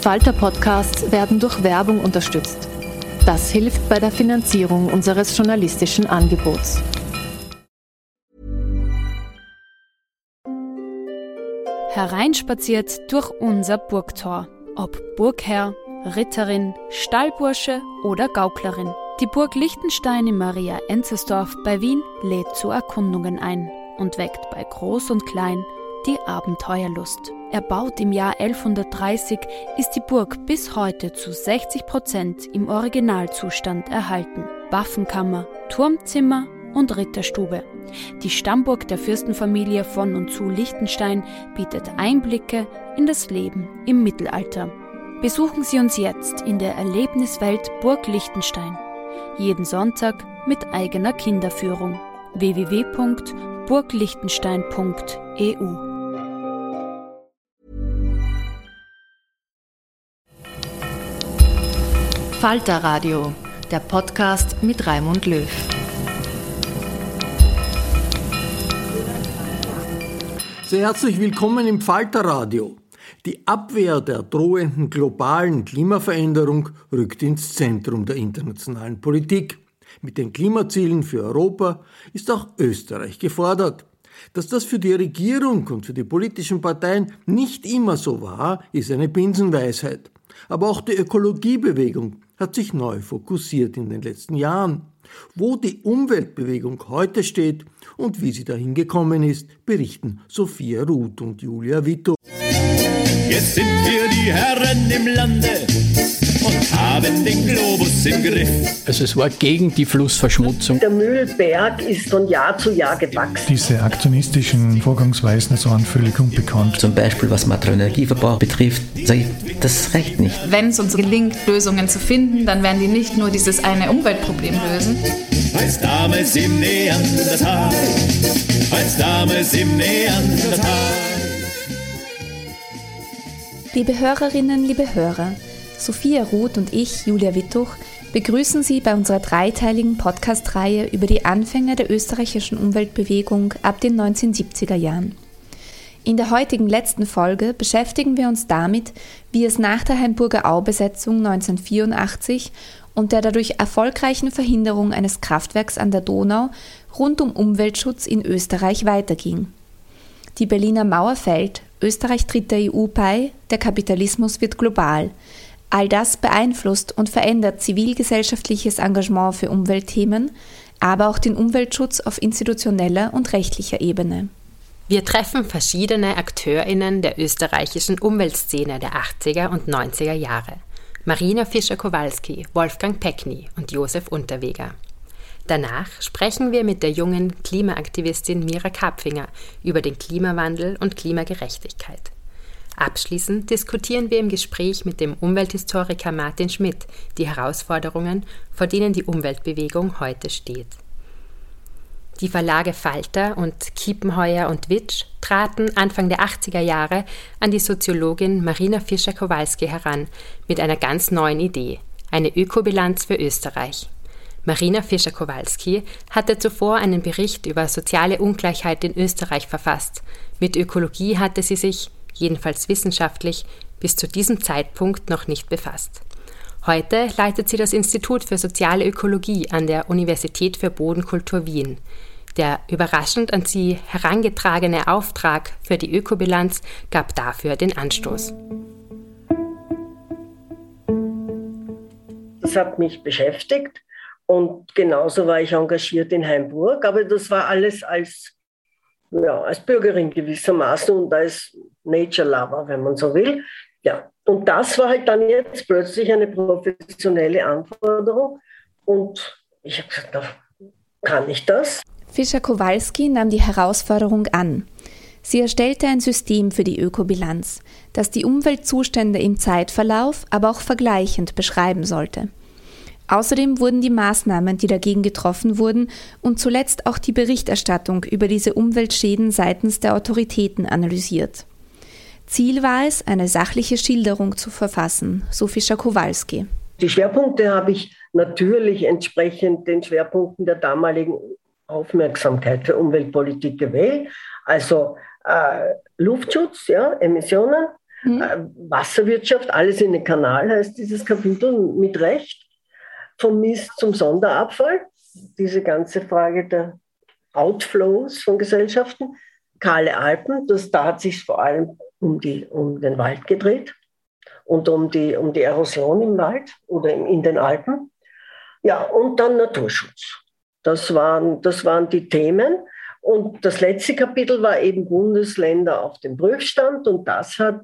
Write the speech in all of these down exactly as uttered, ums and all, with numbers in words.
Falter-Podcasts werden durch Werbung unterstützt. Das hilft bei der Finanzierung unseres journalistischen Angebots. Hereinspaziert durch unser Burgtor. Ob Burgherr, Ritterin, Stallbursche oder Gauklerin. Die Burg Lichtenstein in Maria Enzersdorf bei Wien lädt zu Erkundungen ein und weckt bei Groß und Klein die Abenteuerlust. Erbaut im Jahr elfhundertdreißig, ist die Burg bis heute zu sechzig Prozent im Originalzustand erhalten. Waffenkammer, Turmzimmer und Ritterstube. Die Stammburg der Fürstenfamilie von und zu Lichtenstein bietet Einblicke in das Leben im Mittelalter. Besuchen Sie uns jetzt in der Erlebniswelt Burg Lichtenstein. Jeden Sonntag mit eigener Kinderführung. w w w punkt burglichtenstein punkt e u Falter Radio, der Podcast mit Raimund Löw. Sehr herzlich willkommen im Falter Radio. Die Abwehr der drohenden globalen Klimaveränderung rückt ins Zentrum der internationalen Politik. Mit den Klimazielen für Europa ist auch Österreich gefordert. Dass das für die Regierung und für die politischen Parteien nicht immer so war, ist eine Binsenweisheit. Aber auch die Ökologiebewegung hat sich neu fokussiert in den letzten Jahren. Wo die Umweltbewegung heute steht und wie sie dahin gekommen ist, berichten Sophia Ruth und Julia Wittoch. Jetzt sind wir die Herren im Lande und haben den Globus im Griff. Also es war gegen die Flussverschmutzung. Der Mühlberg ist von Jahr zu Jahr gewachsen. Diese aktionistischen Vorgangsweisen waren völlig unbekannt. Zum Beispiel was Materialenergieverbrauch betrifft, sage ich, das reicht nicht. Wenn es uns gelingt, Lösungen zu finden, dann werden die nicht nur dieses eine Umweltproblem lösen. Als damals im Neandertal, als damals im Neandertal. Liebe Hörerinnen, liebe Hörer, Sophia Ruth und ich, Julia Wittoch, begrüßen Sie bei unserer dreiteiligen Podcast-Reihe über die Anfänge der österreichischen Umweltbewegung ab den neunzehnhundertsiebziger Jahren. In der heutigen letzten Folge beschäftigen wir uns damit, wie es nach der Hainburger Au-Besetzung neunzehnhundertvierundachtzig und der dadurch erfolgreichen Verhinderung eines Kraftwerks an der Donau rund um Umweltschutz in Österreich weiterging. Die Berliner Mauer fällt, Österreich tritt der E U bei, der Kapitalismus wird global. All das beeinflusst und verändert zivilgesellschaftliches Engagement für Umweltthemen, aber auch den Umweltschutz auf institutioneller und rechtlicher Ebene. Wir treffen verschiedene AkteurInnen der österreichischen Umweltszene der achtziger und neunziger Jahre. Marina Fischer-Kowalski, Wolfgang Peckny und Josef Unterweger. Danach sprechen wir mit der jungen Klimaaktivistin Mira Karpfinger über den Klimawandel und Klimagerechtigkeit. Abschließend diskutieren wir im Gespräch mit dem Umwelthistoriker Martin Schmidt die Herausforderungen, vor denen die Umweltbewegung heute steht. Die Verlage Falter und Kiepenheuer und Witsch traten Anfang der achtziger Jahre an die Soziologin Marina Fischer-Kowalski heran mit einer ganz neuen Idee, eine Ökobilanz für Österreich. Marina Fischer-Kowalski hatte zuvor einen Bericht über soziale Ungleichheit in Österreich verfasst. Mit Ökologie hatte sie sich, jedenfalls wissenschaftlich, bis zu diesem Zeitpunkt noch nicht befasst. Heute leitet sie das Institut für soziale Ökologie an der Universität für Bodenkultur Wien. Der überraschend an sie herangetragene Auftrag für die Ökobilanz gab dafür den Anstoß. Das hat mich beschäftigt. Und genauso war ich engagiert in Hainburg, aber das war alles als, ja, als Bürgerin gewissermaßen und als Nature Lover, wenn man so will. Ja. Und das war halt dann jetzt plötzlich eine professionelle Anforderung und ich habe gesagt, da kann ich das. Fischer-Kowalski nahm die Herausforderung an. Sie erstellte ein System für die Ökobilanz, das die Umweltzustände im Zeitverlauf, aber auch vergleichend beschreiben sollte. Außerdem wurden die Maßnahmen, die dagegen getroffen wurden, und zuletzt auch die Berichterstattung über diese Umweltschäden seitens der Autoritäten analysiert. Ziel war es, eine sachliche Schilderung zu verfassen, so Fischer-Kowalski. Die Schwerpunkte habe ich natürlich entsprechend den Schwerpunkten der damaligen Aufmerksamkeit für Umweltpolitik gewählt. Also äh, Luftschutz, ja, Emissionen, Mhm. Äh, Wasserwirtschaft, alles in den Kanal heißt dieses Kapitel mit Recht. Vom Mist zum Sonderabfall, diese ganze Frage der Outflows von Gesellschaften. Kahle Alpen, das, da hat sich vor allem um, die, um den Wald gedreht und um die, um die Erosion im Wald oder in, in den Alpen. Ja, und dann Naturschutz. Das waren, das waren die Themen. Und das letzte Kapitel war eben Bundesländer auf dem Prüfstand. Und das hat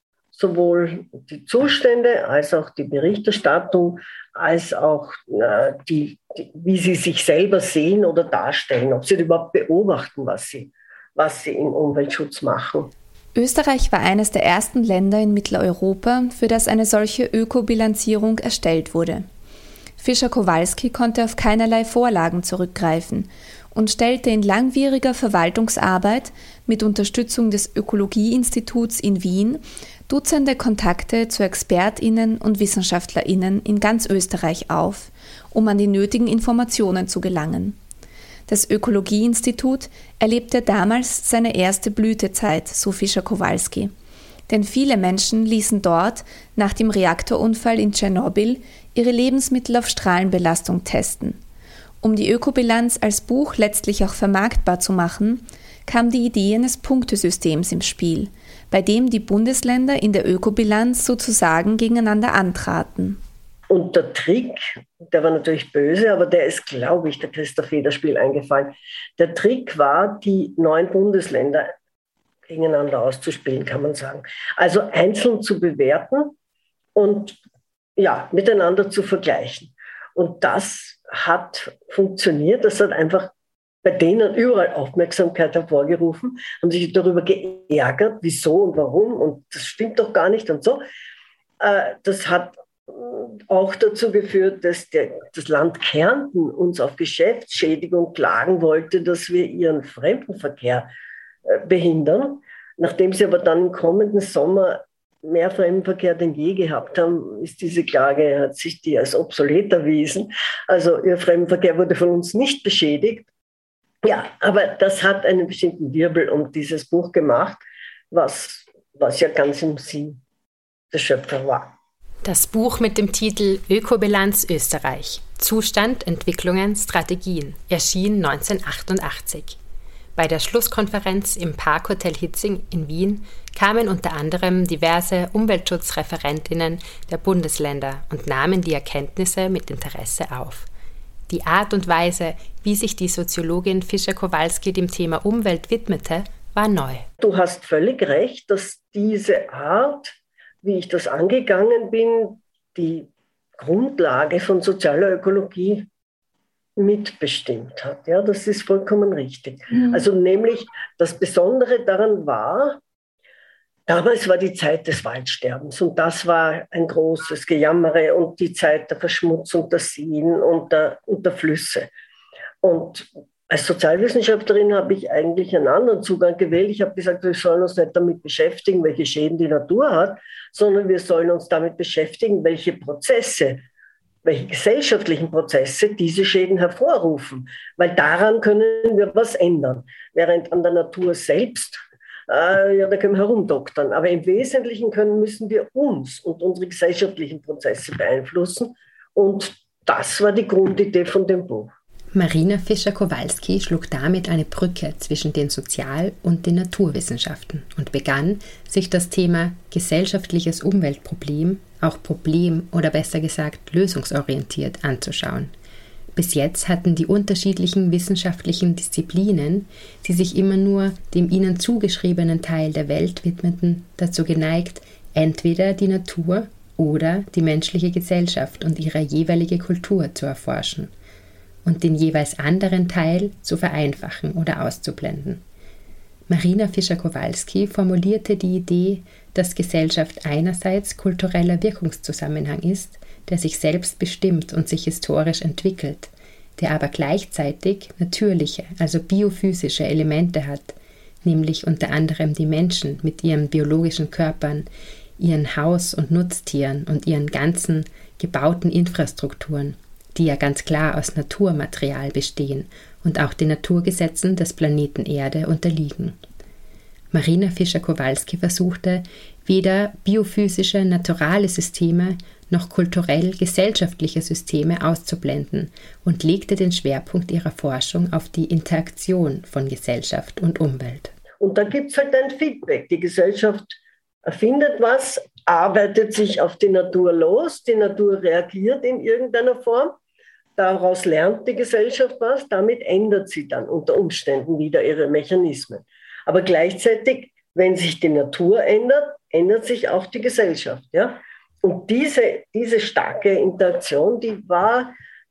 sowohl die Zustände als auch die Berichterstattung, als auch äh, die, die, wie sie sich selber sehen oder darstellen, ob sie überhaupt beobachten, was sie, was sie im Umweltschutz machen. Österreich war eines der ersten Länder in Mitteleuropa, für das eine solche Ökobilanzierung erstellt wurde. Fischer-Kowalski konnte auf keinerlei Vorlagen zurückgreifen und stellte in langwieriger Verwaltungsarbeit mit Unterstützung des Ökologieinstituts in Wien Dutzende Kontakte zu ExpertInnen und WissenschaftlerInnen in ganz Österreich auf, um an die nötigen Informationen zu gelangen. Das Ökologieinstitut erlebte damals seine erste Blütezeit, so Fischer-Kowalski. Denn viele Menschen ließen dort nach dem Reaktorunfall in Tschernobyl ihre Lebensmittel auf Strahlenbelastung testen. Um die Ökobilanz als Buch letztlich auch vermarktbar zu machen, kam die Idee eines Punktesystems im Spiel, bei dem die Bundesländer in der Ökobilanz sozusagen gegeneinander antraten. Und der Trick, der war natürlich böse, aber der ist, glaube ich, der Christoph Federspiel eingefallen. Der Trick war, die neun Bundesländer gegeneinander auszuspielen, kann man sagen. Also einzeln zu bewerten und ja, miteinander zu vergleichen. Und das hat funktioniert. Das hat einfach bei denen überall Aufmerksamkeit hervorgerufen, haben sich darüber geärgert, wieso und warum und das stimmt doch gar nicht und so. Das hat auch dazu geführt, dass der, das Land Kärnten uns auf Geschäftsschädigung klagen wollte, dass wir ihren Fremdenverkehr behindern. Nachdem sie aber dann im kommenden Sommer mehr Fremdenverkehr denn je gehabt haben, ist diese Klage, hat sich die als obsolet erwiesen. Also ihr Fremdenverkehr wurde von uns nicht beschädigt. Ja, aber das hat einen bestimmten Wirbel um dieses Buch gemacht, was, was ja ganz im Sinn der Schöpfer war. Das Buch mit dem Titel Ökobilanz Österreich – Zustand, Entwicklungen, Strategien erschien neunzehnhundertachtundachtzig. Bei der Schlusskonferenz im Parkhotel Hitzing in Wien kamen unter anderem diverse Umweltschutzreferentinnen der Bundesländer und nahmen die Erkenntnisse mit Interesse auf. Die Art und Weise, wie sich die Soziologin Fischer-Kowalski dem Thema Umwelt widmete, war neu. Du hast völlig recht, dass diese Art, wie ich das angegangen bin, die Grundlage von sozialer Ökologie mitbestimmt hat. Ja, das ist vollkommen richtig. Mhm. Also nämlich das Besondere daran war, damals war die Zeit des Waldsterbens und das war ein großes Gejammere und die Zeit der Verschmutzung der Seen und der, und der Flüsse. Und als Sozialwissenschaftlerin habe ich eigentlich einen anderen Zugang gewählt. Ich habe gesagt, wir sollen uns nicht damit beschäftigen, welche Schäden die Natur hat, sondern wir sollen uns damit beschäftigen, welche Prozesse, welche gesellschaftlichen Prozesse diese Schäden hervorrufen. Weil daran können wir was ändern. Während an der Natur selbst, äh, ja, da können wir herumdoktern. Aber im Wesentlichen können, müssen wir uns und unsere gesellschaftlichen Prozesse beeinflussen. Und das war die Grundidee von dem Buch. Marina Fischer-Kowalski schlug damit eine Brücke zwischen den Sozial- und den Naturwissenschaften und begann, sich das Thema gesellschaftliches Umweltproblem, auch Problem oder besser gesagt lösungsorientiert anzuschauen. Bis jetzt hatten die unterschiedlichen wissenschaftlichen Disziplinen, die sich immer nur dem ihnen zugeschriebenen Teil der Welt widmeten, dazu geneigt, entweder die Natur oder die menschliche Gesellschaft und ihre jeweilige Kultur zu erforschen und den jeweils anderen Teil zu vereinfachen oder auszublenden. Marina Fischer-Kowalski formulierte die Idee, dass Gesellschaft einerseits kultureller Wirkungszusammenhang ist, der sich selbst bestimmt und sich historisch entwickelt, der aber gleichzeitig natürliche, also biophysische Elemente hat, nämlich unter anderem die Menschen mit ihren biologischen Körpern, ihren Haus- und Nutztieren und ihren ganzen gebauten Infrastrukturen, die ja ganz klar aus Naturmaterial bestehen und auch den Naturgesetzen des Planeten Erde unterliegen. Marina Fischer-Kowalski versuchte, weder biophysische, naturale Systeme noch kulturell-gesellschaftliche Systeme auszublenden und legte den Schwerpunkt ihrer Forschung auf die Interaktion von Gesellschaft und Umwelt. Und da gibt es halt ein Feedback. Die Gesellschaft erfindet was, arbeitet sich auf die Natur los, die Natur reagiert in irgendeiner Form, daraus lernt die Gesellschaft was, damit ändert sie dann unter Umständen wieder ihre Mechanismen. Aber gleichzeitig, wenn sich die Natur ändert, ändert sich auch die Gesellschaft. Ja? Und diese, diese starke Interaktion, die war,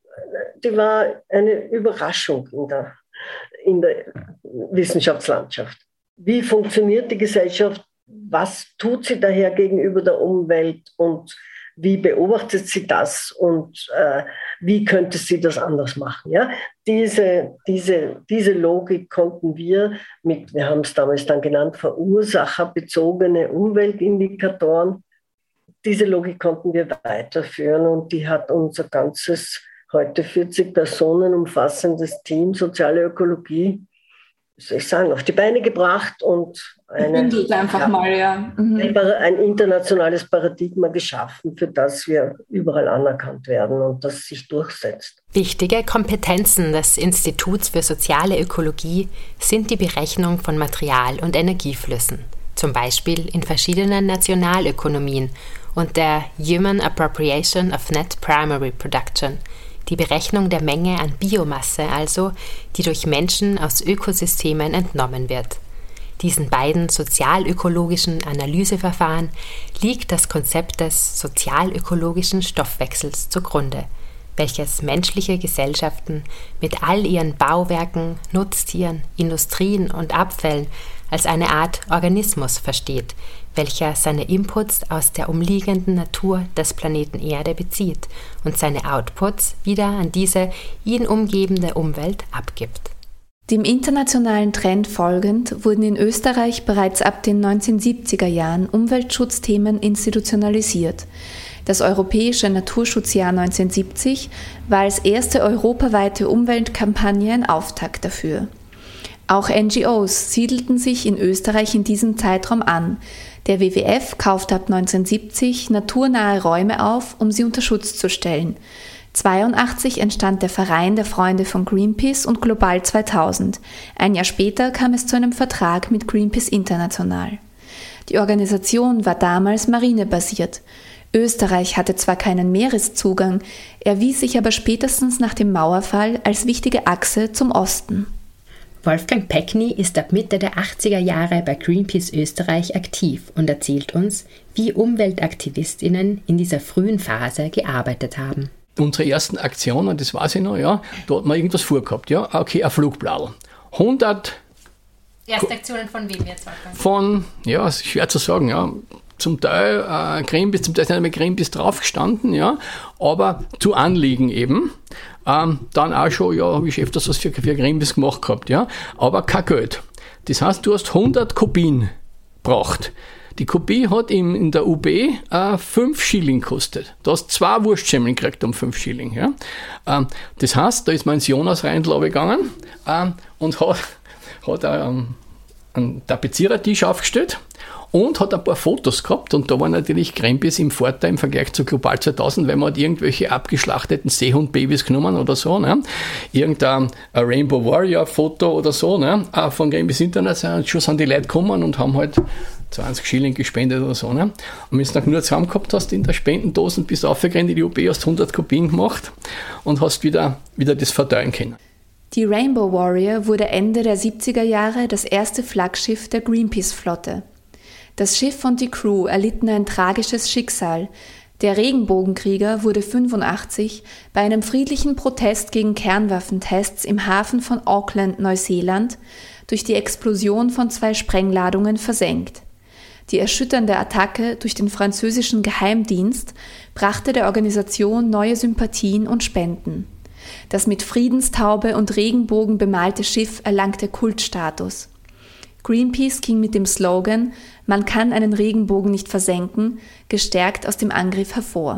die war eine Überraschung in der, in der Wissenschaftslandschaft. Wie funktioniert die Gesellschaft? Was tut sie daher gegenüber der Umwelt und wie beobachtet sie das und äh, wie könnte sie das anders machen? Ja? Diese, diese, diese Logik konnten wir mit, wir haben es damals dann genannt, verursacherbezogene Umweltindikatoren, diese Logik konnten wir weiterführen und die hat unser ganzes, heute vierzig Personen umfassendes Team Soziale Ökologie, wie soll ich sagen, auf die Beine gebracht und eine, einfach ja, mal, ja. Mhm. ein, ein internationales Paradigma geschaffen, für das wir überall anerkannt werden und das sich durchsetzt. Wichtige Kompetenzen des Instituts für soziale Ökologie sind die Berechnung von Material- und Energieflüssen, zum Beispiel in verschiedenen Nationalökonomien und der Human Appropriation of Net Primary Production, die Berechnung der Menge an Biomasse also, die durch Menschen aus Ökosystemen entnommen wird. Diesen beiden sozialökologischen Analyseverfahren liegt das Konzept des sozialökologischen Stoffwechsels zugrunde, welches menschliche Gesellschaften mit all ihren Bauwerken, Nutztieren, Industrien und Abfällen als eine Art Organismus versteht, welcher seine Inputs aus der umliegenden Natur des Planeten Erde bezieht und seine Outputs wieder an diese ihn umgebende Umwelt abgibt. Dem internationalen Trend folgend wurden in Österreich bereits ab den neunzehnhundertsiebziger Jahren Umweltschutzthemen institutionalisiert. Das Europäische Naturschutzjahr neunzehnhundertsiebzig war als erste europaweite Umweltkampagne ein Auftakt dafür. Auch N G Os siedelten sich in Österreich in diesem Zeitraum an. Der W W F kaufte ab neunzehnhundertsiebzig naturnahe Räume auf, um sie unter Schutz zu stellen. neunzehnhundertzweiundachtzig entstand der Verein der Freunde von Greenpeace und Global zweitausend. Ein Jahr später kam es zu einem Vertrag mit Greenpeace International. Die Organisation war damals marinebasiert. Österreich hatte zwar keinen Meereszugang, erwies sich aber spätestens nach dem Mauerfall als wichtige Achse zum Osten. Wolfgang Peckny ist ab Mitte der achtziger Jahre bei Greenpeace Österreich aktiv und erzählt uns, wie UmweltaktivistInnen in dieser frühen Phase gearbeitet haben. Unsere ersten Aktionen, das weiß ich noch, ja, da hat man irgendwas vorgehabt, ja, okay, ein Flugblatt. hundert Erste Aktionen von wem jetzt, Wolfgang? Von, ja, ist schwer zu sagen, ja, zum Teil äh, Greenpeace, zum Teil sind nicht mehr Greenpeace draufgestanden, ja, aber zu Anliegen eben. Ähm, dann auch schon, ja, habe ich öfters was für, für Greenpeace gemacht gehabt, ja, aber kein Geld. Das heißt, du hast hundert Kopien braucht. Die Kopie hat im, in der U B äh, fünf Schilling gekostet. Du hast zwei Wurstsemmeln gekriegt um fünf Schilling. Ja. Ähm, das heißt, da ist man ins Jonas Reindl gegangen ähm, und hat, hat ähm, einen Tapezierertisch aufgestellt und hat ein paar Fotos gehabt und da war natürlich Greenpeace im Vorteil im Vergleich zu Global zweitausend, weil man hat irgendwelche abgeschlachteten Seehundbabys genommen oder so, ne? Irgendein Rainbow Warrior Foto oder so, ne? Von Greenpeace International, und schon sind die Leute gekommen und haben halt zwanzig Schilling gespendet oder so, ne? Und wenn du noch nur zusammen gehabt hast in der Spendendose und bist aufgegangen in die U B, hast hundert Kopien gemacht und hast wieder, wieder das verteilen können. Die Rainbow Warrior wurde Ende der siebziger Jahre das erste Flaggschiff der Greenpeace-Flotte. Das Schiff und die Crew erlitten ein tragisches Schicksal. Der Regenbogenkrieger wurde fünfundachtzig bei einem friedlichen Protest gegen Kernwaffentests im Hafen von Auckland, Neuseeland, durch die Explosion von zwei Sprengladungen versenkt. Die erschütternde Attacke durch den französischen Geheimdienst brachte der Organisation neue Sympathien und Spenden. Das mit Friedenstaube und Regenbogen bemalte Schiff erlangte Kultstatus. Greenpeace ging mit dem Slogan „Man kann einen Regenbogen nicht versenken“ gestärkt aus dem Angriff hervor.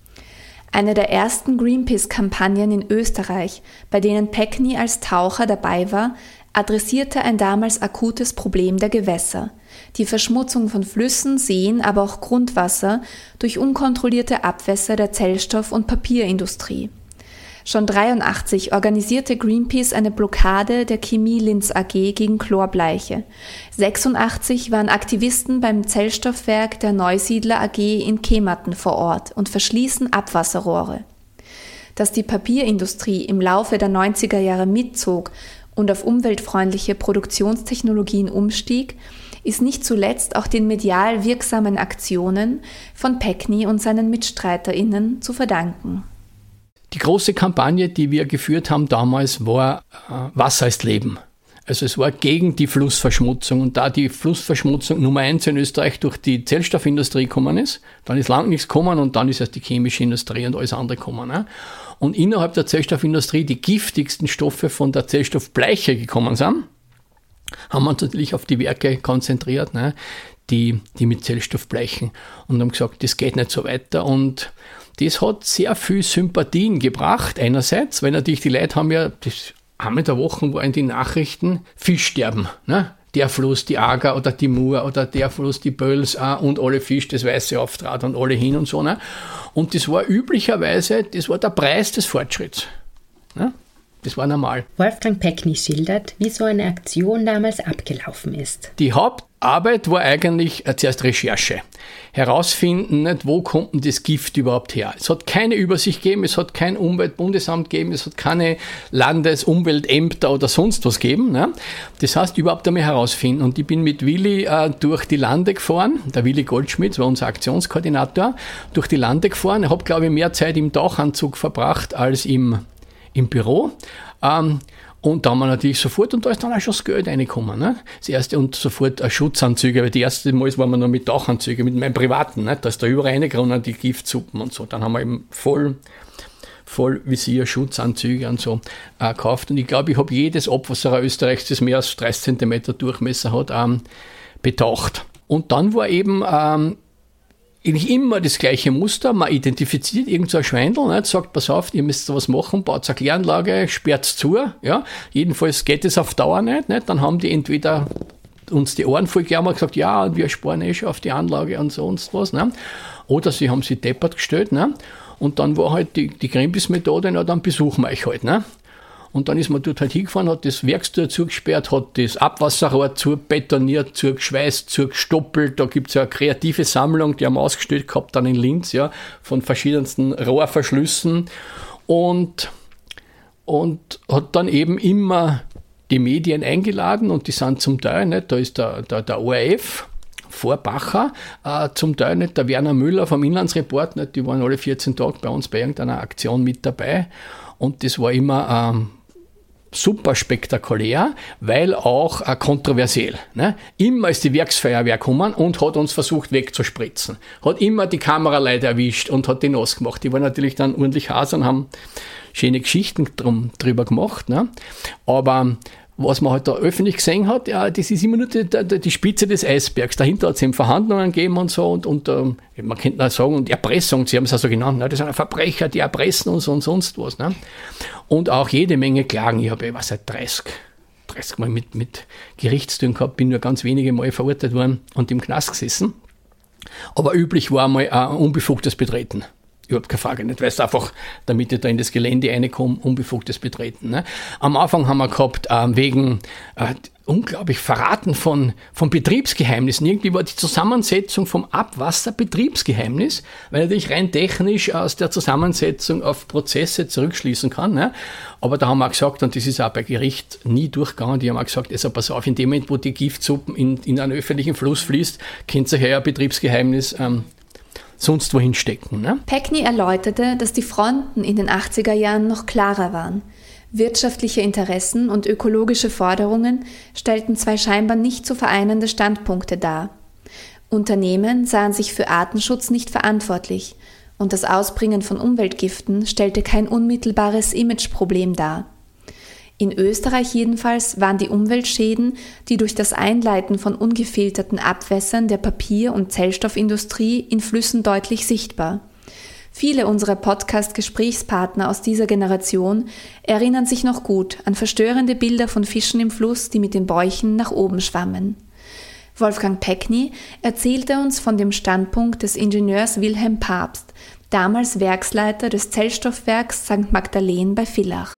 Eine der ersten Greenpeace-Kampagnen in Österreich, bei denen Peckny als Taucher dabei war, adressierte ein damals akutes Problem der Gewässer, die Verschmutzung von Flüssen, Seen, aber auch Grundwasser durch unkontrollierte Abwässer der Zellstoff- und Papierindustrie. Schon neunzehnhundertdreiundachtzig organisierte Greenpeace eine Blockade der Chemie Linz A G gegen Chlorbleiche. sechsundachtzig waren Aktivisten beim Zellstoffwerk der Neusiedler A G in Kematen vor Ort und verschließen Abwasserrohre. Dass die Papierindustrie im Laufe der neunziger Jahre mitzog und auf umweltfreundliche Produktionstechnologien umstieg, ist nicht zuletzt auch den medial wirksamen Aktionen von Peckney und seinen MitstreiterInnen zu verdanken. Die große Kampagne, die wir geführt haben damals, war äh, Wasser ist Leben. Also es war gegen die Flussverschmutzung. Und da die Flussverschmutzung Nummer eins in Österreich durch die Zellstoffindustrie gekommen ist, dann ist lang nichts gekommen und dann ist erst die chemische Industrie und alles andere gekommen. Ne? Und innerhalb der Zellstoffindustrie die giftigsten Stoffe von der Zellstoffbleiche gekommen sind, haben wir uns natürlich auf die Werke konzentriert, ne? die, die mit Zellstoff bleichen. Und haben gesagt, das geht nicht so weiter. Und das hat sehr viel Sympathien gebracht, einerseits, weil natürlich die Leute haben ja, das einmal der Woche war in den Nachrichten, Fischsterben, ne? Der Fluss, die Ager oder die Mur oder der Fluss, die Böls äh, und alle Fisch, das weiße Auftrat und alle hin und so. Ne? Und das war üblicherweise, das war der Preis des Fortschritts. Ne? Das war normal. Wolfgang Peckney schildert, wie so eine Aktion damals abgelaufen ist. Die Hauptarbeit war eigentlich äh, zuerst Recherche. Herausfinden, nicht, wo kommt denn das Gift überhaupt her. Es hat keine Übersicht gegeben, es hat kein Umweltbundesamt gegeben, es hat keine Landesumweltämter oder sonst was gegeben. Ne? Das heißt, überhaupt einmal herausfinden. Und ich bin mit Willi äh, durch die Lande gefahren, der Willi Goldschmidt war unser Aktionskoordinator, durch die Lande gefahren. Ich habe, glaube ich, mehr Zeit im Tauchanzug verbracht als im im Büro. Ähm, und da haben wir natürlich sofort, und da ist dann auch schon das Geld reingekommen. Ne? Das erste und sofort äh, Schutzanzüge, weil die erste Mal waren wir noch mit Tauchanzügen, mit meinem privaten. Ne? Da ist da überall reingekommen, die Giftsuppen und so. Dann haben wir eben voll, voll Visier, Schutzanzüge und so äh, gekauft. Und ich glaube, ich habe jedes Abwasser Österreichs, das mehr als dreißig Zentimeter Durchmesser hat, ähm, betaucht. Und dann war eben ähm, eigentlich immer das gleiche Muster, man identifiziert irgend so ein Schweindel, nicht? Sagt, pass auf, ihr müsst was machen, baut eine Kläranlage, sperrt es zu, ja, jedenfalls geht es auf Dauer nicht, nicht, dann haben die entweder uns die Ohren voll gegeben und gesagt, ja, wir sparen eh schon auf die Anlage und sonst was, ne? Oder sie haben sich deppert gestellt, ne? Und dann war halt die, die Greenpeace-Methode, na, dann besuchen wir euch halt, ne? Und dann ist man dort halt hingefahren, hat das Werkstür zugesperrt, hat das Abwasserrohr zubetoniert, zugeschweißt, zugestoppelt. Da gibt es ja eine kreative Sammlung, die haben wir ausgestellt gehabt dann in Linz, ja, von verschiedensten Rohrverschlüssen. Und, und hat dann eben immer die Medien eingeladen und die sind zum Teil, nicht, da ist der, der, der O R F, vor Bacher, äh, zum Teil nicht der Werner Müller vom Inlandsreport, nicht, die waren alle vierzehn Tage bei uns bei irgendeiner Aktion mit dabei. Und das war immer ähm, super spektakulär, weil auch äh, kontroversiell. Ne? Immer ist die Werksfeuerwehr gekommen und hat uns versucht wegzuspritzen. Hat immer die Kameraleute erwischt und hat die nass gemacht. Die waren natürlich dann ordentlich heiß und haben schöne Geschichten drum, drüber gemacht. Ne? Aber was man halt da öffentlich gesehen hat, ja, das ist immer nur die, die, die Spitze des Eisbergs. Dahinter hat es eben Verhandlungen gegeben und so und, und ähm, man könnte auch sagen, und Erpressung, sie haben es auch so genannt, ne? Das sind Verbrecher, die erpressen uns und sonst was. Ne? Und auch jede Menge Klagen. Ich habe, ich weiß nicht, dreißig, dreißig Mal mit, mit Gerichtstüren gehabt, bin nur ganz wenige Mal verurteilt worden und im Knast gesessen. Aber üblich war mal ein unbefugtes Betreten. Überhaupt keine Frage, nicht, weil es einfach, damit ich da in das Gelände reinkomme, unbefugtes Betreten. Ne? Am Anfang haben wir gehabt, äh, wegen äh, unglaublich Verraten von, von Betriebsgeheimnissen. Irgendwie war die Zusammensetzung vom Abwasser Betriebsgeheimnis, weil natürlich rein technisch aus der Zusammensetzung auf Prozesse zurückschließen kann. Ne? Aber da haben wir auch gesagt, und das ist auch bei Gericht nie durchgegangen, die haben auch gesagt, also pass auf, in dem Moment, wo die Giftsuppen in, in einen öffentlichen Fluss fließt, könnt ihr ja ein Betriebsgeheimnis ähm, sonst wohin stecken. Ne? Peckney erläuterte, dass die Fronten in den achtziger Jahren noch klarer waren. Wirtschaftliche Interessen und ökologische Forderungen stellten zwei scheinbar nicht zu vereinende Standpunkte dar. Unternehmen sahen sich für Artenschutz nicht verantwortlich und das Ausbringen von Umweltgiften stellte kein unmittelbares Imageproblem dar. In Österreich jedenfalls waren die Umweltschäden, die durch das Einleiten von ungefilterten Abwässern der Papier- und Zellstoffindustrie in Flüssen deutlich sichtbar. Viele unserer Podcast-Gesprächspartner aus dieser Generation erinnern sich noch gut an verstörende Bilder von Fischen im Fluss, die mit den Bäuchen nach oben schwammen. Wolfgang Peckny erzählte uns von dem Standpunkt des Ingenieurs Wilhelm Pabst, damals Werksleiter des Zellstoffwerks Sankt Magdalene bei Villach.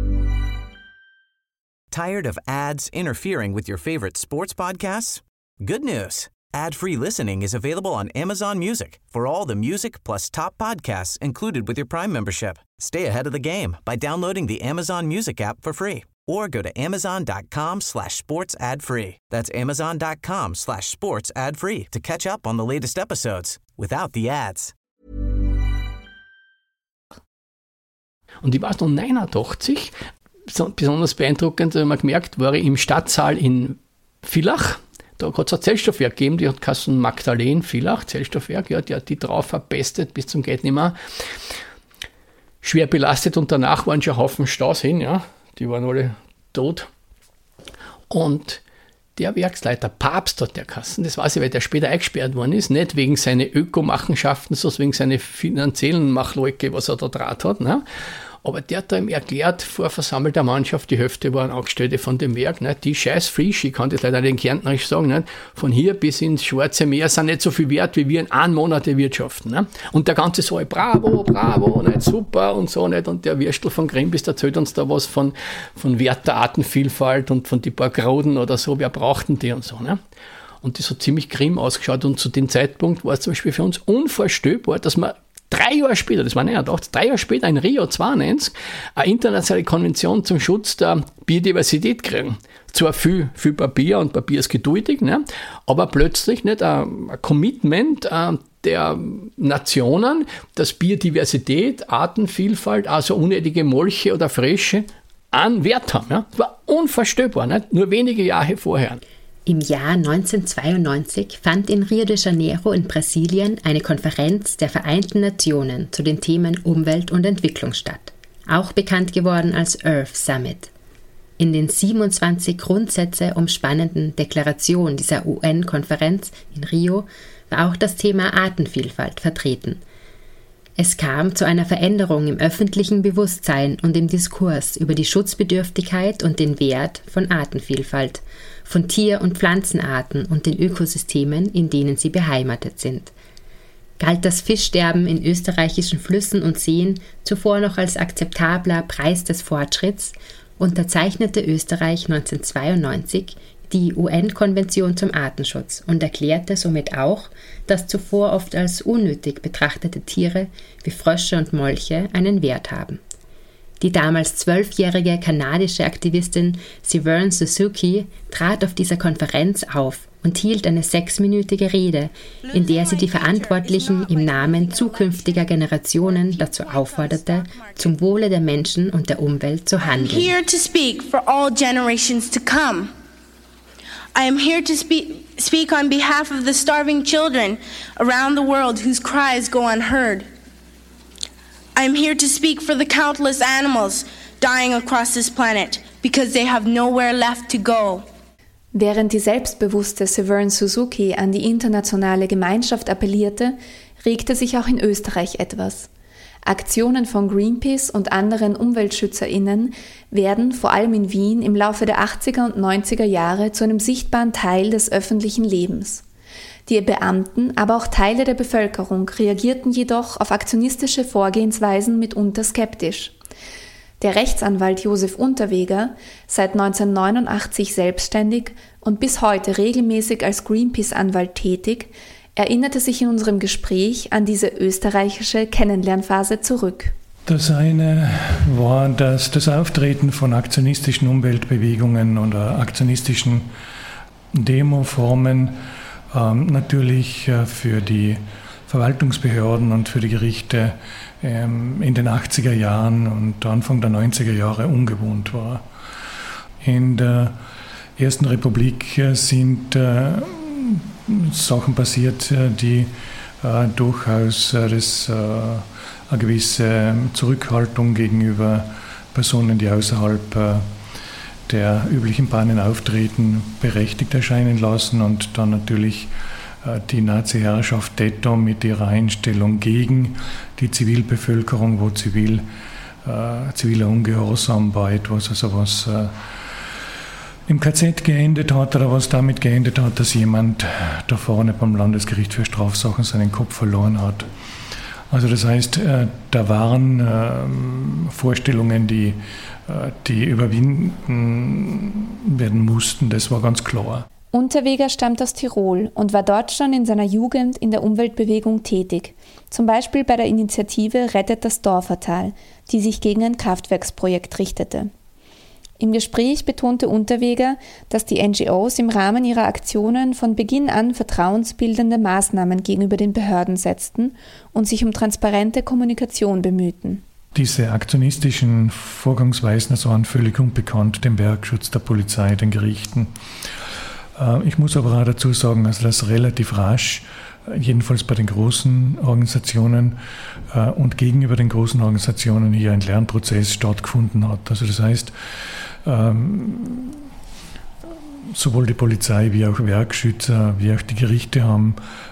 Tired of ads interfering with your favorite sports podcasts? Good news. Ad-free listening is available on Amazon Music for all the music plus top podcasts included with your Prime membership. Stay ahead of the game by downloading the Amazon Music app for free or go to amazon.com slash sports ad free. That's amazon.com slash sports ad free to catch up on the latest episodes without the ads. Und ich weiß noch, neunundachtzig, besonders beeindruckend, habe ich gemerkt, war ich im Stadtsaal in Villach. Da hat es ein Zellstoffwerk gegeben, die hat geheißen Magdalene Villach, Zellstoffwerk, ja, die hat die drauf verpestet bis zum geht nicht mehr. Schwer belastet und danach waren schon ein Haufen Staus hin, ja, die waren alle tot. Und der Werksleiter Pabst hat der Kassen, das weiß ich, weil der später eingesperrt worden ist, nicht wegen seiner Ökomachenschaften, sondern wegen seiner finanziellen Machleuke, was er da draht hat, ne? Aber der hat ihm erklärt, vor versammelter Mannschaft, die Hälfte waren Angestellte von dem Werk, ne? Die scheiß Fisch, ich kann das leider in Kärntnerisch sagen, ne? Von hier bis ins Schwarze Meer sind nicht so viel wert, wie wir in einem Monat wirtschaften. Ne? Und der ganze Saal, bravo, bravo, nicht super und so nicht. Und der Würstel von Grimbis erzählt uns da was von, von Wert der Artenvielfalt und von die paar Groden oder so, wer brauchten die und so. Ne? Und das hat ziemlich grimm ausgeschaut. Und zu dem Zeitpunkt war es zum Beispiel für uns unvorstellbar, dass man Drei Jahre später, das war nicht gedacht, drei Jahre später in Rio zweiundneunzig eine internationale Konvention zum Schutz der Biodiversität kriegen. Zwar viel, viel Papier und Papier ist geduldig, ne? Aber plötzlich nicht ein, ein Commitment äh, der Nationen, dass Biodiversität, Artenvielfalt, also unnötige Molche oder Frösche einen Wert haben. Ja? Das war unvorstellbar, nicht? Nur wenige Jahre vorher. Im Jahr neunzehnhundertzweiundneunzig fand in Rio de Janeiro in Brasilien eine Konferenz der Vereinten Nationen zu den Themen Umwelt und Entwicklung statt, auch bekannt geworden als Earth Summit. In den siebenundzwanzig Grundsätze umspannenden Deklaration dieser U N-Konferenz in Rio war auch das Thema Artenvielfalt vertreten. Es kam zu einer Veränderung im öffentlichen Bewusstsein und im Diskurs über die Schutzbedürftigkeit und den Wert von Artenvielfalt, von Tier- und Pflanzenarten und den Ökosystemen, in denen sie beheimatet sind. Galt das Fischsterben in österreichischen Flüssen und Seen zuvor noch als akzeptabler Preis des Fortschritts, unterzeichnete Österreich neunzehnhundertzweiundneunzig die U N-Konvention zum Artenschutz und erklärte somit auch, dass zuvor oft als unnötig betrachtete Tiere wie Frösche und Molche einen Wert haben. Die damals zwölfjährige kanadische Aktivistin Severn Suzuki trat auf dieser Konferenz auf und hielt eine sechsminütige Rede, in der sie die Verantwortlichen im Namen zukünftiger Generationen dazu aufforderte, zum Wohle der Menschen und der Umwelt zu handeln. I'm here to speak for all generations to come. I am here to speak, speak on behalf of the starving children around the world whose cries go unheard. I am here to speak for the countless animals dying across this planet because they have nowhere left to go. Während die selbstbewusste Severn Suzuki an die internationale Gemeinschaft appellierte, regte sich auch in Österreich etwas. Aktionen von Greenpeace und anderen UmweltschützerInnen werden vor allem in Wien im Laufe der achtziger und neunziger Jahre zu einem sichtbaren Teil des öffentlichen Lebens. Die Beamten, aber auch Teile der Bevölkerung reagierten jedoch auf aktionistische Vorgehensweisen mitunter skeptisch. Der Rechtsanwalt Josef Unterweger, seit neunzehnhundertneunundachtzig selbstständig und bis heute regelmäßig als Greenpeace-Anwalt tätig, erinnerte sich in unserem Gespräch an diese österreichische Kennenlernphase zurück. Das eine war, dass das Auftreten von aktionistischen Umweltbewegungen oder aktionistischen Demoformen ähm, natürlich äh, für die Verwaltungsbehörden und für die Gerichte ähm, in den achtziger Jahren und Anfang der neunziger Jahre ungewohnt war. In der Ersten Republik äh, sind äh, Sachen passiert, die äh, durchaus äh, das, äh, eine gewisse Zurückhaltung gegenüber Personen, die außerhalb äh, der üblichen Bahnen auftreten, berechtigt erscheinen lassen und dann natürlich die Nazi-Herrschaft detto mit ihrer Einstellung gegen die Zivilbevölkerung, wo zivil, äh, ziviler Ungehorsam war etwas, also was äh, im K Z geendet hat oder was damit geendet hat, dass jemand da vorne beim Landesgericht für Strafsachen seinen Kopf verloren hat. Also das heißt, äh, da waren äh, Vorstellungen, die, äh, die überwinden werden mussten, das war ganz klar. Unterweger stammt aus Tirol und war dort schon in seiner Jugend in der Umweltbewegung tätig, zum Beispiel bei der Initiative Rettet das Dorfertal, die sich gegen ein Kraftwerksprojekt richtete. Im Gespräch betonte Unterweger, dass die N G Os im Rahmen ihrer Aktionen von Beginn an vertrauensbildende Maßnahmen gegenüber den Behörden setzten und sich um transparente Kommunikation bemühten. Diese aktionistischen Vorgangsweisen waren völlig unbekannt dem Werkschutz, der Polizei, den Gerichten. Ich muss aber auch dazu sagen, also dass relativ rasch, jedenfalls bei den großen Organisationen und gegenüber den großen Organisationen hier ein Lernprozess stattgefunden hat. Also das heißt, sowohl die Polizei wie auch Werkschützer, wie auch die Gerichte haben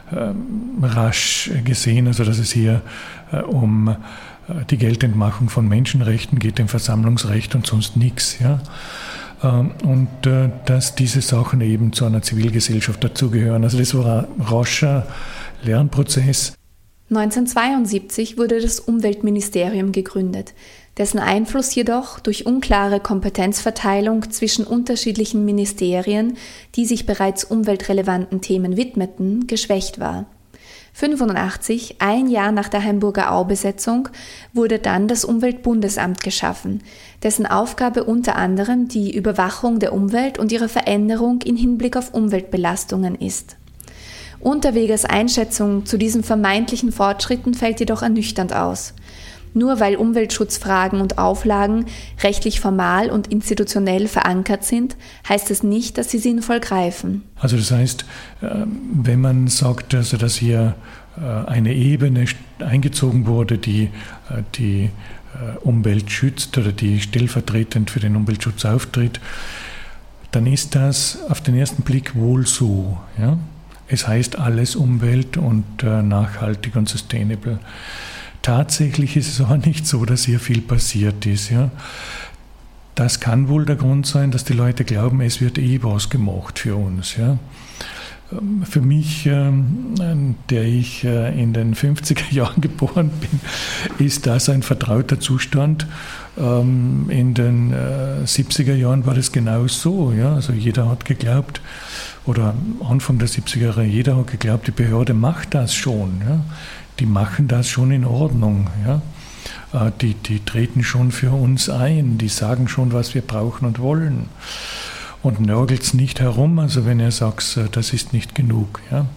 rasch gesehen, also dass es hier um die Geltendmachung von Menschenrechten geht, dem Versammlungsrecht und sonst nichts, ja. Und äh, dass diese Sachen eben zu einer Zivilgesellschaft dazugehören. Also das war ein rascher Lernprozess. neunzehnhundertzweiundsiebzig wurde das Umweltministerium gegründet, dessen Einfluss jedoch durch unklare Kompetenzverteilung zwischen unterschiedlichen Ministerien, die sich bereits umweltrelevanten Themen widmeten, geschwächt war. fünfundachtzig, ein Jahr nach der Haimburger Au-Besetzung, wurde dann das Umweltbundesamt geschaffen, dessen Aufgabe unter anderem die Überwachung der Umwelt und ihre Veränderung in Hinblick auf Umweltbelastungen ist. Unterwegers Einschätzung zu diesen vermeintlichen Fortschritten fällt jedoch ernüchternd aus. Nur weil Umweltschutzfragen und Auflagen rechtlich formal und institutionell verankert sind, heißt es nicht, dass sie sinnvoll greifen. Also das heißt, wenn man sagt, also dass hier eine Ebene eingezogen wurde, die die Umwelt schützt oder die stellvertretend für den Umweltschutz auftritt, dann ist das auf den ersten Blick wohl so. Ja? Es heißt alles Umwelt und nachhaltig und sustainable. Tatsächlich ist es aber nicht so, dass hier viel passiert ist. Ja. Das kann wohl der Grund sein, dass die Leute glauben, es wird eh was gemacht für uns. Ja. Für mich, der ich in den fünfziger Jahren geboren bin, ist das ein vertrauter Zustand. In den siebziger Jahren war das genau so. Ja. Also jeder hat geglaubt, oder Anfang der siebziger Jahre, jeder hat geglaubt, die Behörde macht das schon. Ja. Die machen das schon in Ordnung. Ja? Die, die treten schon für uns ein, die sagen schon, was wir brauchen und wollen. Und nörgelt es nicht herum, also wenn ihr sagt, das ist nicht genug. Ja?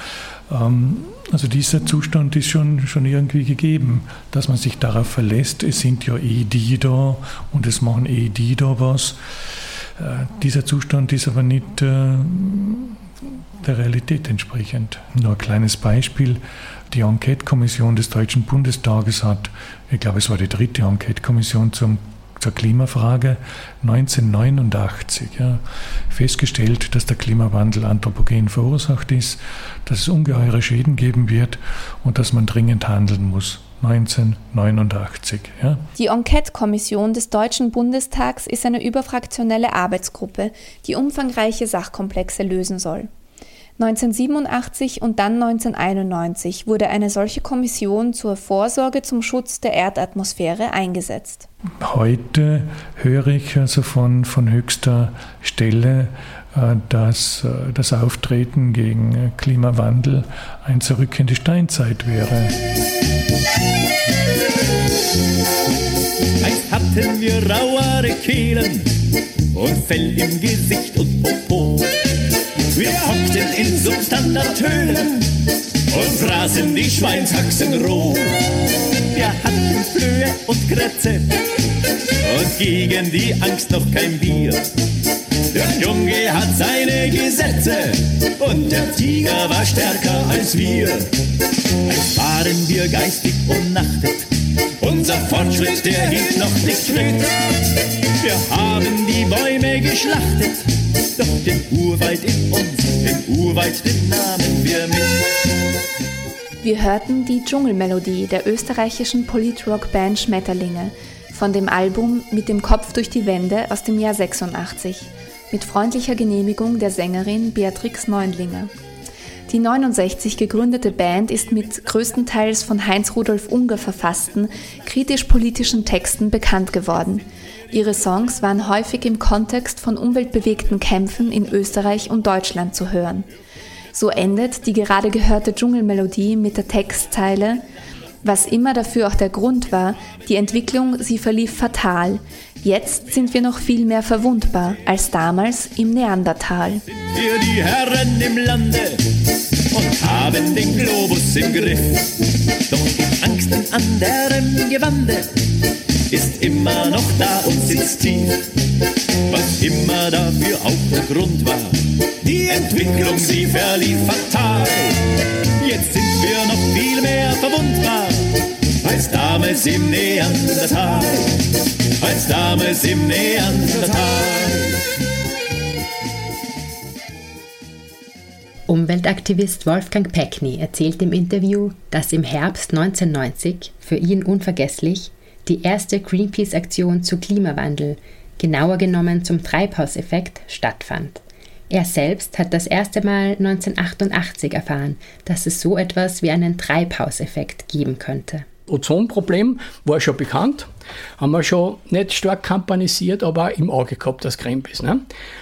Also dieser Zustand ist schon, schon irgendwie gegeben, dass man sich darauf verlässt, es sind ja eh die da und es machen eh die da was. Dieser Zustand ist aber nicht äh, der Realität entsprechend. Nur ein kleines Beispiel. Die Enquete-Kommission des Deutschen Bundestages hat, ich glaube es war die dritte Enquete-Kommission zum, zur Klimafrage, neunzehnhundertneunundachtzig ja, festgestellt, dass der Klimawandel anthropogen verursacht ist, dass es ungeheure Schäden geben wird und dass man dringend handeln muss. neunzehnhundertneunundachtzig. Ja. Die Enquete-Kommission des Deutschen Bundestags ist eine überfraktionelle Arbeitsgruppe, die umfangreiche Sachkomplexe lösen soll. neunzehnhundertsiebenundachtzig und dann neunzehnhunderteinundneunzig wurde eine solche Kommission zur Vorsorge zum Schutz der Erdatmosphäre eingesetzt. Heute höre ich also von, von höchster Stelle, dass das Auftreten gegen Klimawandel ein Zurück in die Steinzeit wäre. Einst hatten wir rauere Kehlen und Fell im Gesicht und Popo. Wir hockten in Substandartönen und fraßen die Schweinshaxen roh. Wir hatten Flöhe und Krätze und gegen die Angst noch kein Bier. Der Junge hat seine Gesetze und der Tiger war stärker als wir. Als waren wir geistig umnachtet, unser Fortschritt, der hielt noch nicht Schritt. Wir haben die Bäume geschlachtet Doch den Urwald in uns, den Urwald, den nahmen wir mit. Wir hörten die Dschungelmelodie der österreichischen Politrock-Band Schmetterlinge von dem Album Mit dem Kopf durch die Wände aus dem Jahr sechsundachtzig mit freundlicher Genehmigung der Sängerin Beatrix Neunlinger. Die neunundsechzig gegründete Band ist mit größtenteils von Heinz Rudolf Unger verfassten, kritisch-politischen Texten bekannt geworden. Ihre Songs waren häufig im Kontext von umweltbewegten Kämpfen in Österreich und Deutschland zu hören. So endet die gerade gehörte Dschungelmelodie mit der Textzeile: Was immer dafür auch der Grund war, die Entwicklung, sie verlief fatal. Jetzt sind wir noch viel mehr verwundbar als damals im Neandertal. Wir die Herren im Lande und haben den Globus im Griff. Doch die Angst in anderem Gewande ist immer noch da und sitzt tief. Was immer dafür auch der Grund war, die Entwicklung, sie verlief fatal. Jetzt sind wir noch viel mehr verwundbar als damals im Neandertal. Als damals im Neandertal. Umweltaktivist Wolfgang Peckny erzählt im Interview, dass im Herbst neunzehnhundertneunzig, für ihn unvergesslich, die erste Greenpeace-Aktion zu Klimawandel, genauer genommen zum Treibhauseffekt, stattfand. Er selbst hat das erste Mal neunzehnhundertachtundachtzig erfahren, dass es so etwas wie einen Treibhauseffekt geben könnte. Ozonproblem war schon bekannt, haben wir schon nicht stark kampanisiert, aber im Auge gehabt, das Greenpeace. Ne?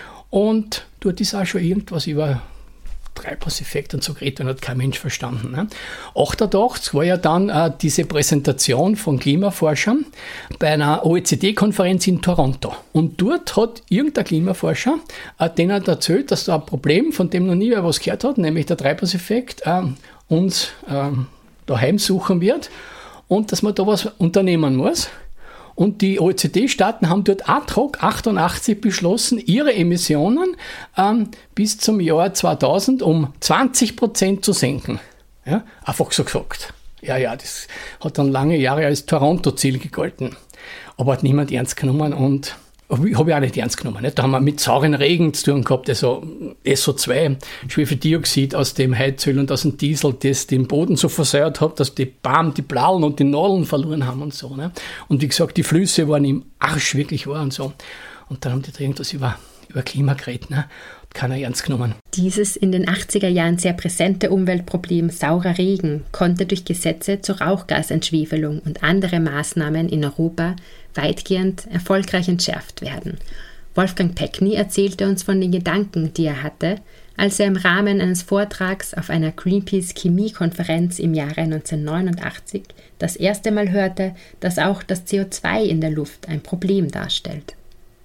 Und dort ist auch schon irgendwas über Treibhauseffekt und so geredet und hat kein Mensch verstanden. Ne? achtundachtzig war ja dann äh, diese Präsentation von Klimaforschern bei einer O E C D-Konferenz in Toronto. Und dort hat irgendein Klimaforscher äh, denen erzählt, dass da ein Problem, von dem noch nie wer was gehört hat, nämlich der Treibhauseffekt, äh, uns äh, daheim suchen wird und dass man da was unternehmen muss. Und die O E C D-Staaten haben dort ad hoc achtundachtzig beschlossen, ihre Emissionen ähm, bis zum Jahr zweitausend um zwanzig Prozent zu senken. Ja, einfach so gesagt. Ja, ja, das hat dann lange Jahre als Toronto-Ziel gegolten. Aber hat niemand ernst genommen und habe ich auch nicht ernst genommen. Nicht? Da haben wir mit sauren Regen zu tun gehabt, also S O zwei, Schwefeldioxid aus dem Heizöl und aus dem Diesel, das den Boden so versäuert hat, dass die Bäume die Blalen und die Nadeln verloren haben und so. Ne? Und wie gesagt, die Flüsse waren im Arsch wirklich wahr und so. Und dann haben die da irgendwas über, über Klima geredet. Ne? Hat keiner ernst genommen. Dieses in den achtziger Jahren sehr präsente Umweltproblem saurer Regen konnte durch Gesetze zur Rauchgasentschwefelung und andere Maßnahmen in Europa weitgehend erfolgreich entschärft werden. Wolfgang Peckny erzählte uns von den Gedanken, die er hatte, als er im Rahmen eines Vortrags auf einer Greenpeace-Chemie-Konferenz im Jahre neunzehnhundertneunundachtzig das erste Mal hörte, dass auch das C O zwei in der Luft ein Problem darstellt.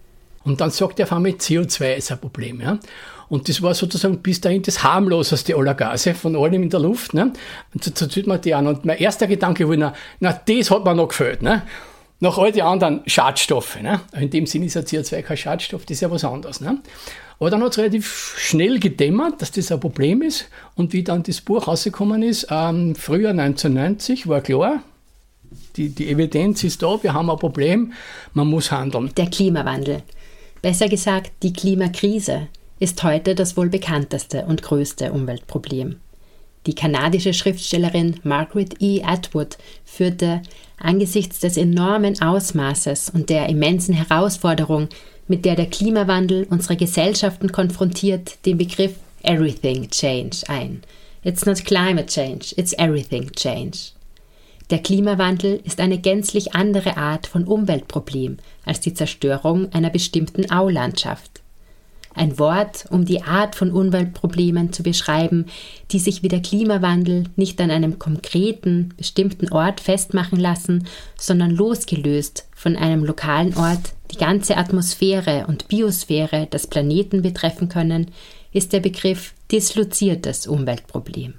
Und dann sagt er auf einmal, C O zwei ist ein Problem. Ja? Und das war sozusagen bis dahin das harmloseste aller Gase von allem in der Luft. Ne? Und so erzählt man die an. Und mein erster Gedanke war, na, na das hat mir noch gefällt. Ne? Nach all die anderen Schadstoffe. Ne? In dem Sinn ist ja C O zwei kein Schadstoff, das ist ja was anderes. Ne? Aber dann hat es relativ schnell gedämmert, dass das ein Problem ist. Und wie dann das Buch rausgekommen ist, ähm, Frühjahr neunzehnhundertneunzig, war klar, die, die Evidenz ist da, wir haben ein Problem, man muss handeln. Der Klimawandel, besser gesagt die Klimakrise, ist heute das wohl bekannteste und größte Umweltproblem. Die kanadische Schriftstellerin Margaret E. Atwood führte angesichts des enormen Ausmaßes und der immensen Herausforderung, mit der der Klimawandel unsere Gesellschaften konfrontiert, den Begriff Everything Change ein. It's not climate change, it's everything change. Der Klimawandel ist eine gänzlich andere Art von Umweltproblem als die Zerstörung einer bestimmten Aulandschaft. Ein Wort, um die Art von Umweltproblemen zu beschreiben, die sich wie der Klimawandel nicht an einem konkreten, bestimmten Ort festmachen lassen, sondern losgelöst von einem lokalen Ort die ganze Atmosphäre und Biosphäre des Planeten betreffen können, ist der Begriff disloziertes Umweltproblem.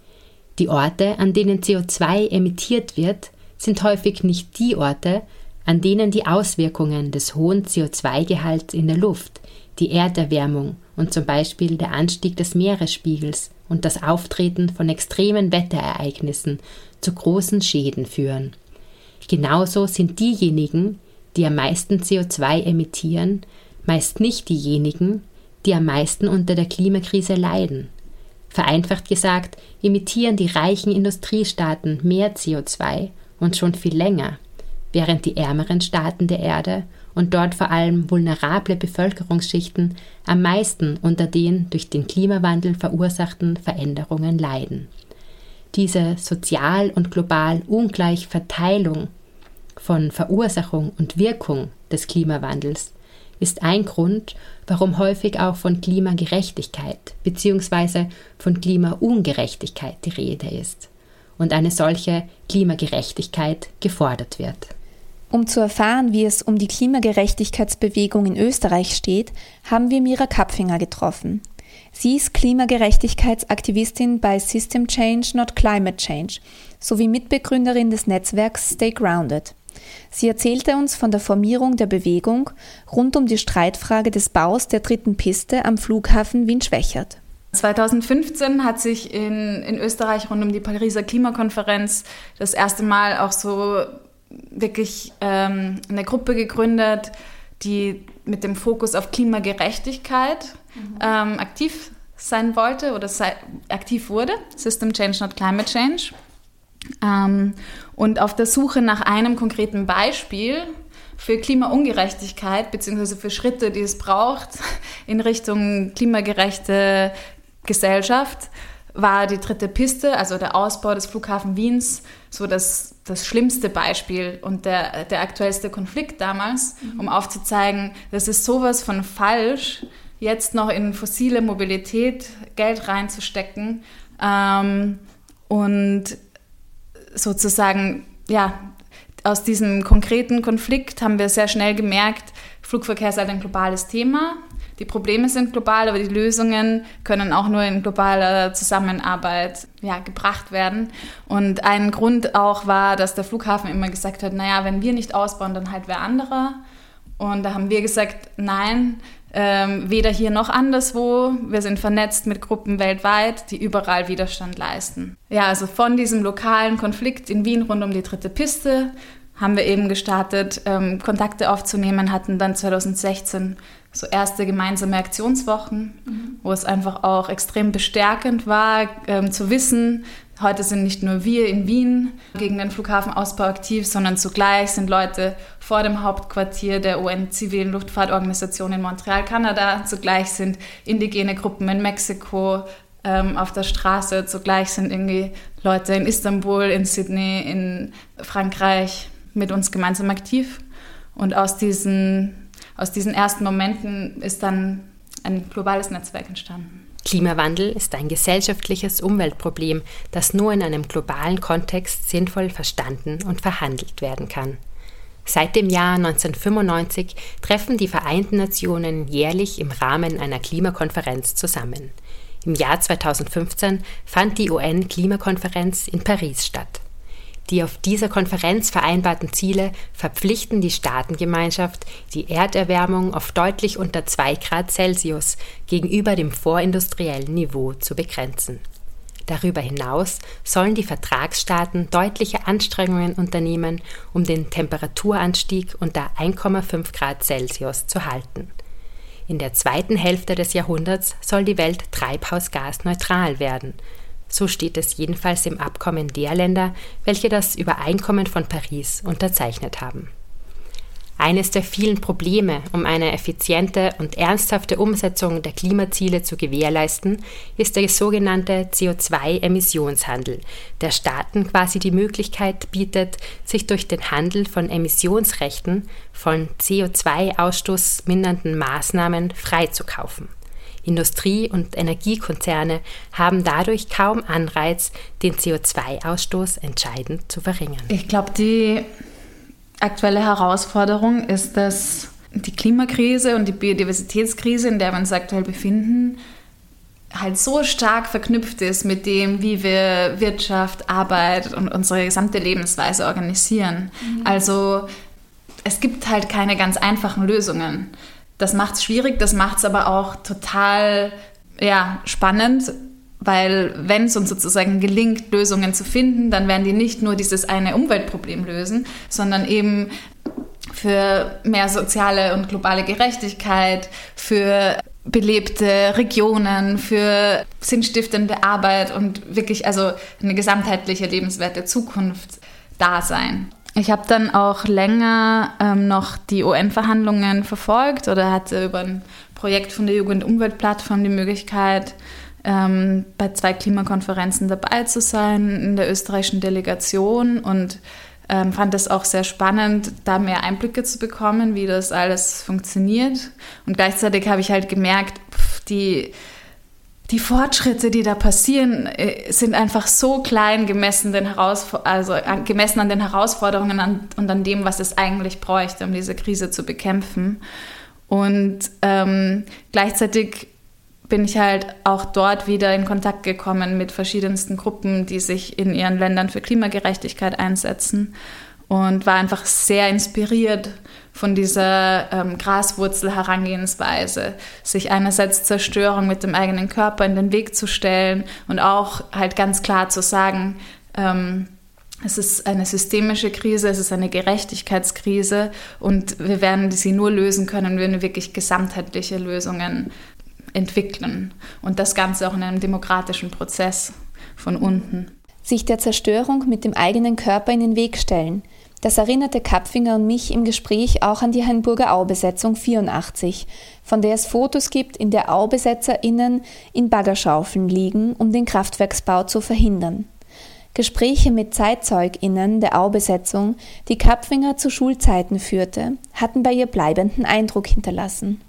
Die Orte, an denen C O zwei emittiert wird, sind häufig nicht die Orte, an denen die Auswirkungen des hohen C O zwei Gehalts in der Luft, die Erderwärmung und zum Beispiel der Anstieg des Meeresspiegels und das Auftreten von extremen Wetterereignissen zu großen Schäden führen. Genauso sind diejenigen, die am meisten C O zwei emittieren, meist nicht diejenigen, die am meisten unter der Klimakrise leiden. Vereinfacht gesagt, emittieren die reichen Industriestaaten mehr C O zwei und schon viel länger, während die ärmeren Staaten der Erde und dort vor allem vulnerable Bevölkerungsschichten am meisten unter den durch den Klimawandel verursachten Veränderungen leiden. Diese sozial und global ungleiche Verteilung von Verursachung und Wirkung des Klimawandels ist ein Grund, warum häufig auch von Klimagerechtigkeit bzw. von Klimaungerechtigkeit die Rede ist und eine solche Klimagerechtigkeit gefordert wird. Um zu erfahren, wie es um die Klimagerechtigkeitsbewegung in Österreich steht, haben wir Mira Kapfinger getroffen. Sie ist Klimagerechtigkeitsaktivistin bei System Change, Not Climate Change sowie Mitbegründerin des Netzwerks Stay Grounded. Sie erzählte uns von der Formierung der Bewegung rund um die Streitfrage des Baus der dritten Piste am Flughafen Wien-Schwechat. zweitausendfünfzehn hat sich in, in Österreich rund um die Pariser Klimakonferenz das erste Mal auch so wirklich ähm, eine Gruppe gegründet, die mit dem Fokus auf Klimagerechtigkeit mhm. ähm, aktiv sein wollte oder sei, aktiv wurde. System Change, Not Climate Change. Ähm, und auf der Suche nach einem konkreten Beispiel für Klimaungerechtigkeit bzw. für Schritte, die es braucht in Richtung klimagerechte Gesellschaft, war die dritte Piste, also der Ausbau des Flughafen Wiens, so das, das schlimmste Beispiel und der, der aktuellste Konflikt damals, mhm. um aufzuzeigen, das ist sowas von falsch, jetzt noch in fossile Mobilität Geld reinzustecken ähm, und sozusagen, ja, aus diesem konkreten Konflikt haben wir sehr schnell gemerkt, Flugverkehr ist halt ein globales Thema. Die Probleme sind global, aber die Lösungen können auch nur in globaler Zusammenarbeit ja, gebracht werden. Und ein Grund auch war, dass der Flughafen immer gesagt hat, naja, wenn wir nicht ausbauen, dann halt wer anderer. Und da haben wir gesagt, nein, ähm, weder hier noch anderswo. Wir sind vernetzt mit Gruppen weltweit, die überall Widerstand leisten. Ja, also von diesem lokalen Konflikt in Wien rund um die dritte Piste haben wir eben gestartet, ähm, Kontakte aufzunehmen, hatten dann zweitausendsechzehn so erste gemeinsame Aktionswochen, mhm. wo es einfach auch extrem bestärkend war, ähm, zu wissen, heute sind nicht nur wir in Wien gegen den Flughafenausbau aktiv, sondern zugleich sind Leute vor dem Hauptquartier der U N-Zivilen Luftfahrtorganisation in Montreal, Kanada, zugleich sind indigene Gruppen in Mexiko ähm, auf der Straße, zugleich sind irgendwie Leute in Istanbul, in Sydney, in Frankreich mit uns gemeinsam aktiv. Und aus diesen Aus diesen ersten Momenten ist dann ein globales Netzwerk entstanden. Klimawandel ist ein gesellschaftliches Umweltproblem, das nur in einem globalen Kontext sinnvoll verstanden und verhandelt werden kann. Seit dem Jahr neunzehnhundertfünfundneunzig treffen die Vereinten Nationen jährlich im Rahmen einer Klimakonferenz zusammen. Im Jahr zweitausendfünfzehn fand die U N-Klimakonferenz in Paris statt. Die auf dieser Konferenz vereinbarten Ziele verpflichten die Staatengemeinschaft, die Erderwärmung auf deutlich unter zwei Grad Celsius gegenüber dem vorindustriellen Niveau zu begrenzen. Darüber hinaus sollen die Vertragsstaaten deutliche Anstrengungen unternehmen, um den Temperaturanstieg unter eins Komma fünf Grad Celsius zu halten. In der zweiten Hälfte des Jahrhunderts soll die Welt treibhausgasneutral werden. So steht es jedenfalls im Abkommen der Länder, welche das Übereinkommen von Paris unterzeichnet haben. Eines der vielen Probleme, um eine effiziente und ernsthafte Umsetzung der Klimaziele zu gewährleisten, ist der sogenannte C O zwei Emissionshandel, der Staaten quasi die Möglichkeit bietet, sich durch den Handel von Emissionsrechten von C O zwei ausstoßmindernden Maßnahmen freizukaufen. Industrie- und Energiekonzerne haben dadurch kaum Anreiz, den C O zwei Ausstoß entscheidend zu verringern. Ich glaube, die aktuelle Herausforderung ist, dass die Klimakrise und die Biodiversitätskrise, in der wir uns aktuell befinden, halt so stark verknüpft ist mit dem, wie wir Wirtschaft, Arbeit und unsere gesamte Lebensweise organisieren. Mhm. Also es gibt halt keine ganz einfachen Lösungen. Das macht es schwierig, das macht es aber auch total ja, spannend, weil wenn es uns sozusagen gelingt, Lösungen zu finden, dann werden die nicht nur dieses eine Umweltproblem lösen, sondern eben für mehr soziale und globale Gerechtigkeit, für belebte Regionen, für sinnstiftende Arbeit und wirklich also eine gesamtheitliche lebenswerte Zukunft da sein. Ich habe dann auch länger ähm, noch die U N-Verhandlungen verfolgt oder hatte über ein Projekt von der Jugend-Umwelt-Plattform die Möglichkeit, ähm, bei zwei Klimakonferenzen dabei zu sein in der österreichischen Delegation und ähm, fand es auch sehr spannend, da mehr Einblicke zu bekommen, wie das alles funktioniert. Und gleichzeitig habe ich halt gemerkt, pff, die Die Fortschritte, die da passieren, sind einfach so klein gemessen, den Herausf- also gemessen an den Herausforderungen an, und an dem, was es eigentlich bräuchte, um diese Krise zu bekämpfen. Und ähm, gleichzeitig bin ich halt auch dort wieder in Kontakt gekommen mit verschiedensten Gruppen, die sich in ihren Ländern für Klimagerechtigkeit einsetzen und war einfach sehr inspiriert von dieser ähm, Graswurzel-Herangehensweise, sich einerseits Zerstörung mit dem eigenen Körper in den Weg zu stellen und auch halt ganz klar zu sagen, ähm, es ist eine systemische Krise, es ist eine Gerechtigkeitskrise und wir werden sie nur lösen können, wenn wir wirklich gesamtheitliche Lösungen entwickeln und das Ganze auch in einem demokratischen Prozess von unten. Sich der Zerstörung mit dem eigenen Körper in den Weg stellen. Das erinnerte Kapfinger und mich im Gespräch auch an die Hainburger Aubesetzung vierundachtzig, von der es Fotos gibt, in der AubesetzerInnen in Baggerschaufeln liegen, um den Kraftwerksbau zu verhindern. Gespräche mit ZeitzeugInnen der Aubesetzung, die Kapfinger zu Schulzeiten führte, hatten bei ihr bleibenden Eindruck hinterlassen.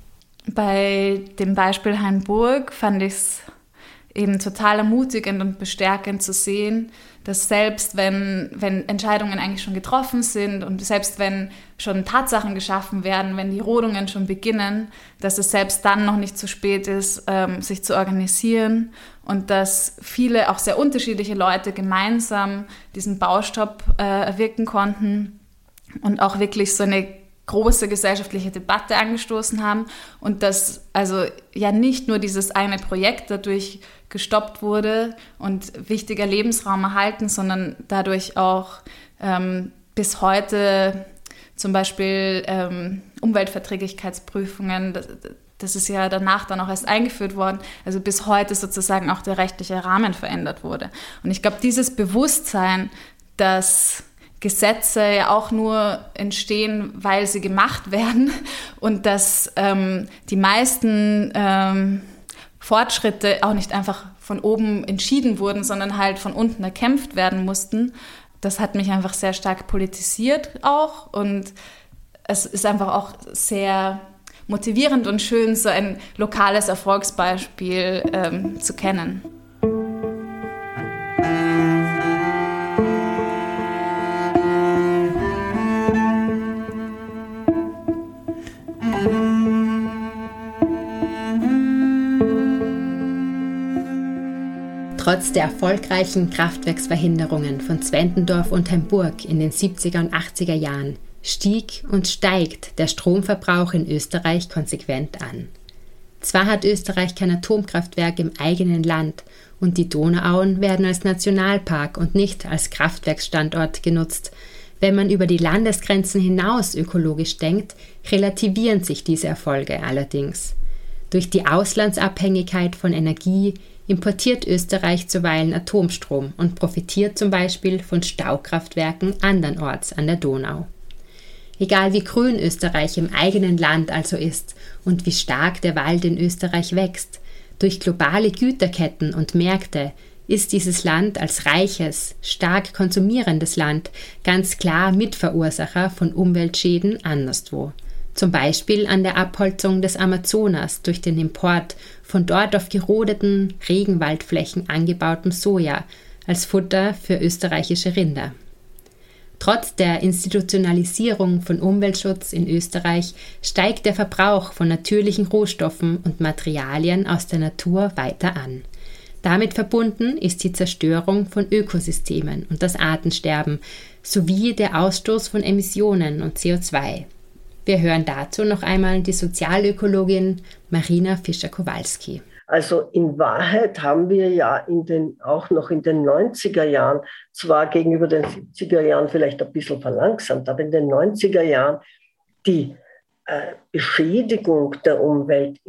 Bei dem Beispiel Hainburg fand ich es eben total ermutigend und bestärkend zu sehen, dass selbst wenn, wenn Entscheidungen eigentlich schon getroffen sind und selbst wenn schon Tatsachen geschaffen werden, wenn die Rodungen schon beginnen, dass es selbst dann noch nicht zu spät ist, ähm, sich zu organisieren und dass viele, auch sehr unterschiedliche Leute gemeinsam diesen Baustopp äh, erwirken konnten und auch wirklich so eine große gesellschaftliche Debatte angestoßen haben und dass also ja nicht nur dieses eine Projekt dadurch gestoppt wurde und wichtiger Lebensraum erhalten, sondern dadurch auch ähm, bis heute zum Beispiel ähm, Umweltverträglichkeitsprüfungen, das, das ist ja danach dann auch erst eingeführt worden, also bis heute sozusagen auch der rechtliche Rahmen verändert wurde. Und ich glaube, dieses Bewusstsein, dass Gesetze ja auch nur entstehen, weil sie gemacht werden und dass ähm, die meisten ähm, Fortschritte auch nicht einfach von oben entschieden wurden, sondern halt von unten erkämpft werden mussten. Das hat mich einfach sehr stark politisiert auch und es ist einfach auch sehr motivierend und schön, so ein lokales Erfolgsbeispiel ähm, zu kennen. Trotz der erfolgreichen Kraftwerksverhinderungen von Zwentendorf und Hainburg in den siebziger und achtziger Jahren stieg und steigt der Stromverbrauch in Österreich konsequent an. Zwar hat Österreich kein Atomkraftwerk im eigenen Land und die Donauauen werden als Nationalpark und nicht als Kraftwerksstandort genutzt. Wenn man über die Landesgrenzen hinaus ökologisch denkt, relativieren sich diese Erfolge allerdings. Durch die Auslandsabhängigkeit von Energie importiert Österreich zuweilen Atomstrom und profitiert zum Beispiel von Staukraftwerken andernorts an der Donau. Egal wie grün Österreich im eigenen Land also ist und wie stark der Wald in Österreich wächst, durch globale Güterketten und Märkte ist dieses Land als reiches, stark konsumierendes Land ganz klar Mitverursacher von Umweltschäden anderswo. Zum Beispiel an der Abholzung des Amazonas durch den Import von dort auf gerodeten Regenwaldflächen angebautem Soja als Futter für österreichische Rinder. Trotz der Institutionalisierung von Umweltschutz in Österreich steigt der Verbrauch von natürlichen Rohstoffen und Materialien aus der Natur weiter an. Damit verbunden ist die Zerstörung von Ökosystemen und das Artensterben sowie der Ausstoß von Emissionen und C O zwei. Wir hören dazu noch einmal die Sozialökologin Marina Fischer-Kowalski. Also in Wahrheit haben wir ja in den, auch noch in den neunziger Jahren, zwar gegenüber den siebziger Jahren vielleicht ein bisschen verlangsamt, aber in den neunziger Jahren die äh, Beschädigung der Umwelt in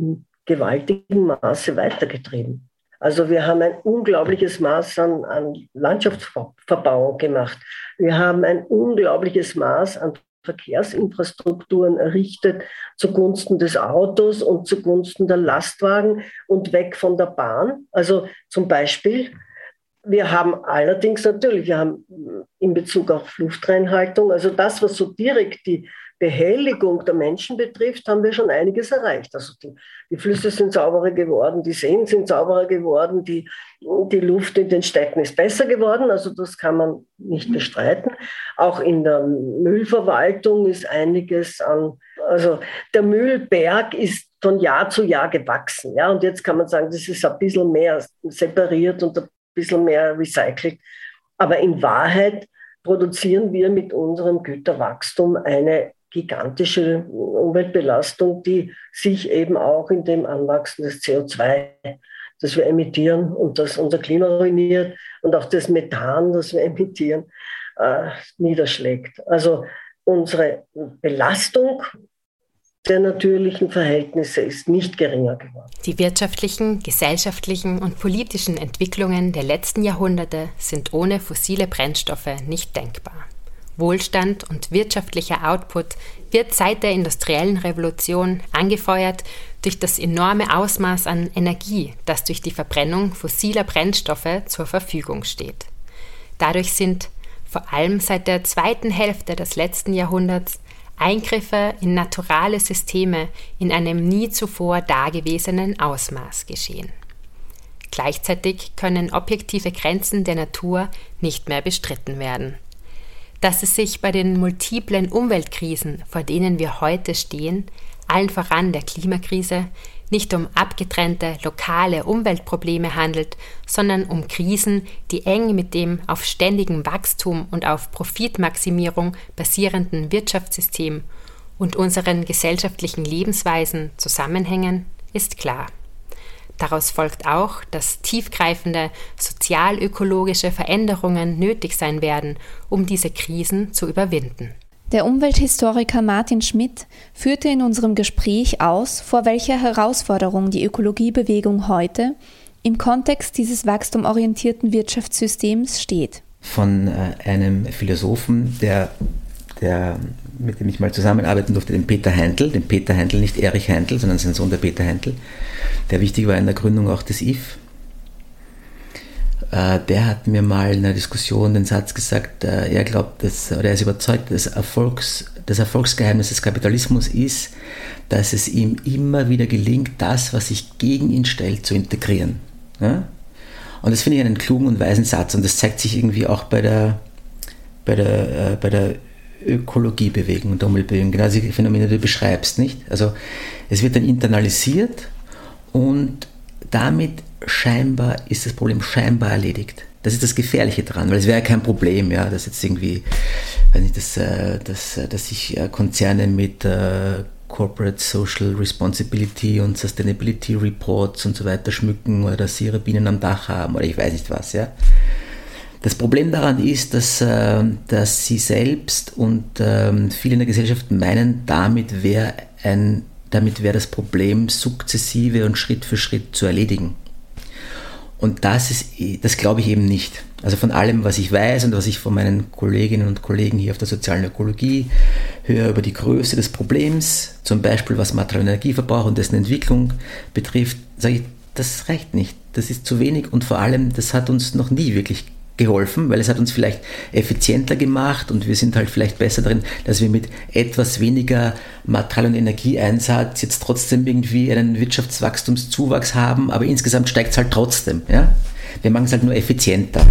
gewaltigen Maße weitergetrieben. Also wir haben ein unglaubliches Maß an, an Landschaftsverbauung gemacht. Wir haben ein unglaubliches Maß an Verkehrsinfrastrukturen errichtet zugunsten des Autos und zugunsten der Lastwagen und weg von der Bahn. Also zum Beispiel, wir haben allerdings natürlich, wir haben in Bezug auf Luftreinhaltung, also das, was so direkt die Behelligung der Menschen betrifft, haben wir schon einiges erreicht. Also die, die Flüsse sind sauberer geworden, die Seen sind sauberer geworden, die, die Luft in den Städten ist besser geworden, also das kann man nicht bestreiten. Auch in der Müllverwaltung ist einiges an, also der Müllberg ist von Jahr zu Jahr gewachsen. Ja, und jetzt kann man sagen, das ist ein bisschen mehr separiert und ein bisschen mehr recycelt. Aber in Wahrheit produzieren wir mit unserem Güterwachstum eine gigantische Umweltbelastung, die sich eben auch in dem Anwachsen des C O zwei, das wir emittieren und das unser Klima ruiniert und auch das Methan, das wir emittieren, äh, niederschlägt. Also unsere Belastung der natürlichen Verhältnisse ist nicht geringer geworden. Die wirtschaftlichen, gesellschaftlichen und politischen Entwicklungen der letzten Jahrhunderte sind ohne fossile Brennstoffe nicht denkbar. Wohlstand und wirtschaftlicher Output wird seit der industriellen Revolution angefeuert durch das enorme Ausmaß an Energie, das durch die Verbrennung fossiler Brennstoffe zur Verfügung steht. Dadurch sind, vor allem seit der zweiten Hälfte des letzten Jahrhunderts, Eingriffe in naturale Systeme in einem nie zuvor dagewesenen Ausmaß geschehen. Gleichzeitig können objektive Grenzen der Natur nicht mehr bestritten werden. Dass es sich bei den multiplen Umweltkrisen, vor denen wir heute stehen, allen voran der Klimakrise, nicht um abgetrennte lokale Umweltprobleme handelt, sondern um Krisen, die eng mit dem auf ständigem Wachstum und auf Profitmaximierung basierenden Wirtschaftssystem und unseren gesellschaftlichen Lebensweisen zusammenhängen, ist klar. Daraus folgt auch, dass tiefgreifende sozial-ökologische Veränderungen nötig sein werden, um diese Krisen zu überwinden. Der Umwelthistoriker Martin Schmidt führte in unserem Gespräch aus, vor welcher Herausforderung die Ökologiebewegung heute im Kontext dieses wachstumorientierten Wirtschaftssystems steht. Von äh, einem Philosophen, der, der, mit dem ich mal zusammenarbeiten durfte, den Peter Heindl, den Peter Heindl, nicht Erich Heindl, sondern sein Sohn, der Peter Heindl, der wichtig war in der Gründung auch des I F. Der hat mir mal in einer Diskussion den Satz gesagt, er glaubt, dass, oder er ist überzeugt, dass Erfolgs, das Erfolgsgeheimnis des Kapitalismus ist, dass es ihm immer wieder gelingt, das, was sich gegen ihn stellt, zu integrieren. Ja? Und das finde ich einen klugen und weisen Satz, und das zeigt sich irgendwie auch bei der, bei der, äh, bei der Ökologiebewegung und der Umweltbewegung, genau die Phänomene, die du beschreibst, nicht? Also es wird dann internalisiert und damit scheinbar ist das Problem scheinbar erledigt. Das ist das Gefährliche daran, weil es wäre ja kein Problem, ja, dass jetzt irgendwie, weiß nicht, dass, dass, dass sich Konzerne mit uh, Corporate Social Responsibility und Sustainability Reports und so weiter schmücken oder dass sie ihre Bienen am Dach haben oder ich weiß nicht was, ja. Das Problem daran ist, dass, dass sie selbst und viele in der Gesellschaft meinen, damit wäre ein Damit wäre das Problem sukzessive und Schritt für Schritt zu erledigen. Und das ist, das glaube ich eben nicht. Also von allem, was ich weiß und was ich von meinen Kolleginnen und Kollegen hier auf der sozialen Ökologie höre über die Größe des Problems, zum Beispiel was materiellen Energieverbrauch und dessen Entwicklung betrifft, sage ich, das reicht nicht. Das ist zu wenig und vor allem, das hat uns noch nie wirklich geholfen, weil es hat uns vielleicht effizienter gemacht und wir sind halt vielleicht besser darin, dass wir mit etwas weniger Material- und Energieeinsatz jetzt trotzdem irgendwie einen Wirtschaftswachstumszuwachs haben, aber insgesamt steigt es halt trotzdem. Ja? Wir machen es halt nur effizienter.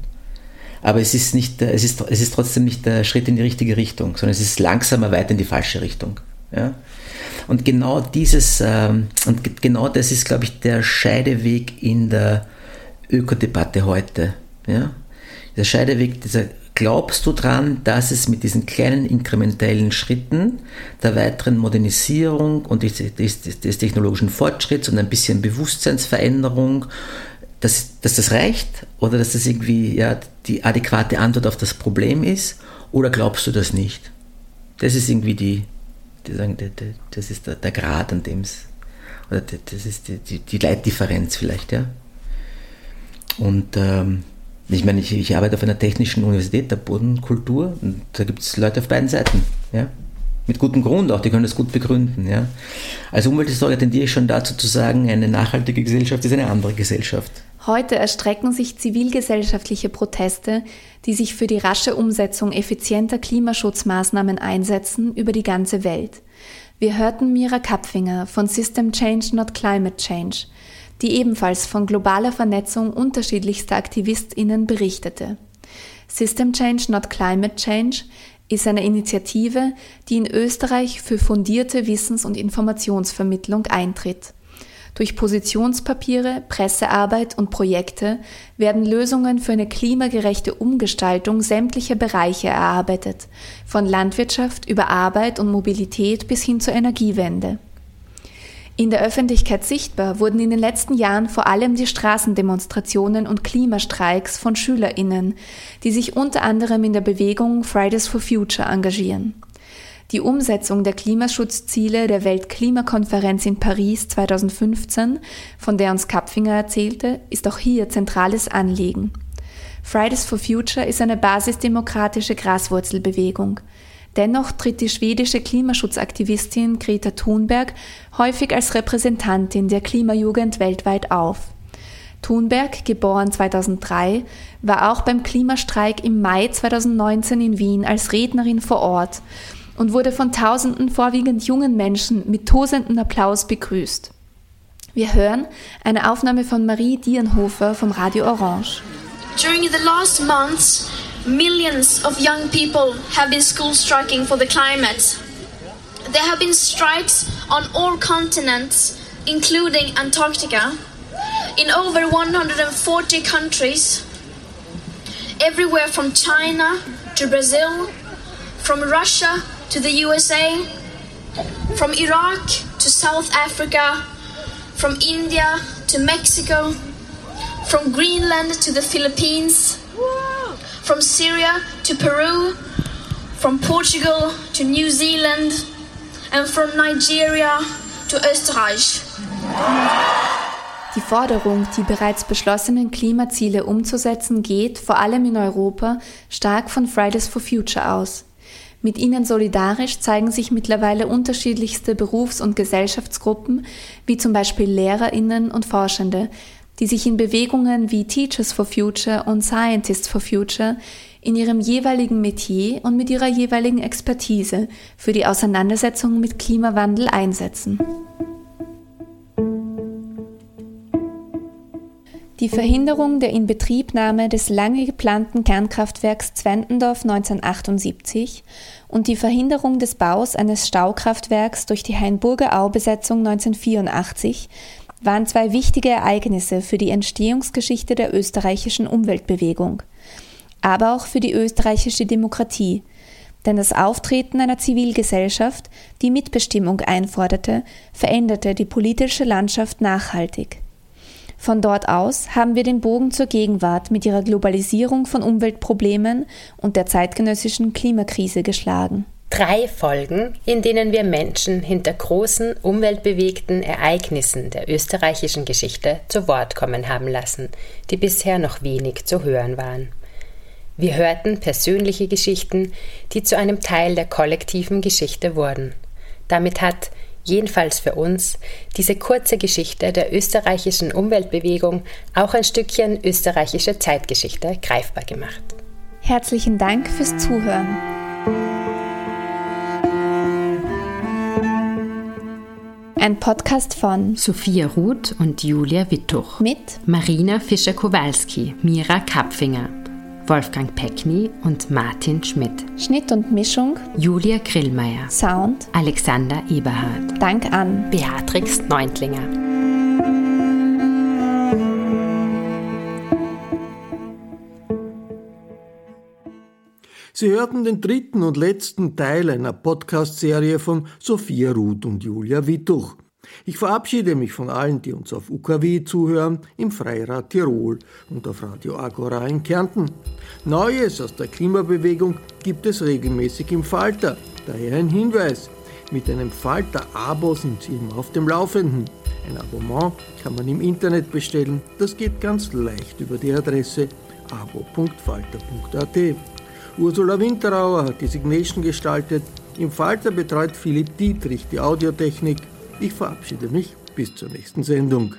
Aber es ist, nicht, es, ist, es ist trotzdem nicht der Schritt in die richtige Richtung, sondern es ist langsamer weiter in die falsche Richtung. Ja? Und genau dieses, ähm, und genau das ist, glaube ich, der Scheideweg in der Ökodebatte heute. Ja, der Scheideweg, dieser, glaubst du dran, dass es mit diesen kleinen inkrementellen Schritten der weiteren Modernisierung und des, des, des technologischen Fortschritts und ein bisschen Bewusstseinsveränderung, dass, dass das reicht oder dass das irgendwie ja, die adäquate Antwort auf das Problem ist, oder glaubst du das nicht? Das ist irgendwie die, die sagen, das ist der, der Grad, an dem es Oder das ist die, die, die Leitdifferenz vielleicht, ja. Und ähm, ich meine, ich, ich arbeite auf einer technischen Universität der Bodenkultur und da gibt es Leute auf beiden Seiten, ja. Mit gutem Grund auch, die können das gut begründen, ja. Als Umwelthistoriker tendiere ich schon dazu zu sagen, eine nachhaltige Gesellschaft ist eine andere Gesellschaft. Heute erstrecken sich zivilgesellschaftliche Proteste, die sich für die rasche Umsetzung effizienter Klimaschutzmaßnahmen einsetzen, über die ganze Welt. Wir hörten Mira Kapfinger von System Change Not Climate Change, die ebenfalls von globaler Vernetzung unterschiedlichster AktivistInnen berichtete. System Change Not Climate Change ist eine Initiative, die in Österreich für fundierte Wissens- und Informationsvermittlung eintritt. Durch Positionspapiere, Pressearbeit und Projekte werden Lösungen für eine klimagerechte Umgestaltung sämtlicher Bereiche erarbeitet, von Landwirtschaft über Arbeit und Mobilität bis hin zur Energiewende. In der Öffentlichkeit sichtbar wurden in den letzten Jahren vor allem die Straßendemonstrationen und Klimastreiks von SchülerInnen, die sich unter anderem in der Bewegung Fridays for Future engagieren. Die Umsetzung der Klimaschutzziele der Weltklimakonferenz in Paris zweitausendfünfzehn, von der uns Kapfinger erzählte, ist auch hier zentrales Anliegen. Fridays for Future ist eine basisdemokratische Graswurzelbewegung. Dennoch tritt die schwedische Klimaschutzaktivistin Greta Thunberg häufig als Repräsentantin der Klimajugend weltweit auf. Thunberg, geboren zweitausenddrei, war auch beim Klimastreik im Mai zweitausendneunzehn in Wien als Rednerin vor Ort und wurde von tausenden vorwiegend jungen Menschen mit tosendem Applaus begrüßt. Wir hören eine Aufnahme von Marie Dierenhofer vom Radio Orange. During the last months, millions of young people have been school striking for the climate. There have been strikes on all continents, including Antarctica, in over one hundred forty countries, everywhere from China to Brazil, from Russia to the U S A, from Iraq to South Africa, from India to Mexico, from Greenland to the Philippines, from Syria to Peru, from Portugal to New Zealand, and from Nigeria to Österreich. Die Forderung, die bereits beschlossenen Klimaziele umzusetzen, geht, vor allem in Europa, stark von Fridays for Future aus. Mit ihnen solidarisch zeigen sich mittlerweile unterschiedlichste Berufs- und Gesellschaftsgruppen, wie zum Beispiel LehrerInnen und Forschende, die sich in Bewegungen wie Teachers for Future und Scientists for Future in ihrem jeweiligen Metier und mit ihrer jeweiligen Expertise für die Auseinandersetzung mit Klimawandel einsetzen. Die Verhinderung der Inbetriebnahme des lange geplanten Kernkraftwerks Zwentendorf neunzehnhundertachtundsiebzig und die Verhinderung des Baus eines Staukraftwerks durch die Hainburger Au-Besetzung neunzehnhundertvierundachtzig waren zwei wichtige Ereignisse für die Entstehungsgeschichte der österreichischen Umweltbewegung, aber auch für die österreichische Demokratie. Denn das Auftreten einer Zivilgesellschaft, die Mitbestimmung einforderte, veränderte die politische Landschaft nachhaltig. Von dort aus haben wir den Bogen zur Gegenwart mit ihrer Globalisierung von Umweltproblemen und der zeitgenössischen Klimakrise geschlagen. Drei Folgen, in denen wir Menschen hinter großen, umweltbewegten Ereignissen der österreichischen Geschichte zu Wort kommen haben lassen, die bisher noch wenig zu hören waren. Wir hörten persönliche Geschichten, die zu einem Teil der kollektiven Geschichte wurden. Damit hat, jedenfalls für uns, diese kurze Geschichte der österreichischen Umweltbewegung auch ein Stückchen österreichische Zeitgeschichte greifbar gemacht. Herzlichen Dank fürs Zuhören. Ein Podcast von Sophia Ruth und Julia Wittuch mit Marina Fischer-Kowalski, Mira Kapfinger, Wolfgang Peckny und Martin Schmidt. Schnitt und Mischung Julia Grillmeier. Sound Alexander Eberhardt. Dank an Beatrix Neuntlinger. Sie hörten den dritten und letzten Teil einer Podcast-Serie von Sophia Ruth und Julia Wittuch. Ich verabschiede mich von allen, die uns auf U K W zuhören, im Freirad Tirol und auf Radio Agora in Kärnten. Neues aus der Klimabewegung gibt es regelmäßig im Falter. Daher ein Hinweis: Mit einem Falter-Abo sind Sie immer auf dem Laufenden. Ein Abonnement kann man im Internet bestellen. Das geht ganz leicht über die Adresse abo punkt falter punkt at. Ursula Winterauer hat die Signation gestaltet. Im Falter betreut Philipp Dietrich die Audiotechnik. Ich verabschiede mich bis zur nächsten Sendung.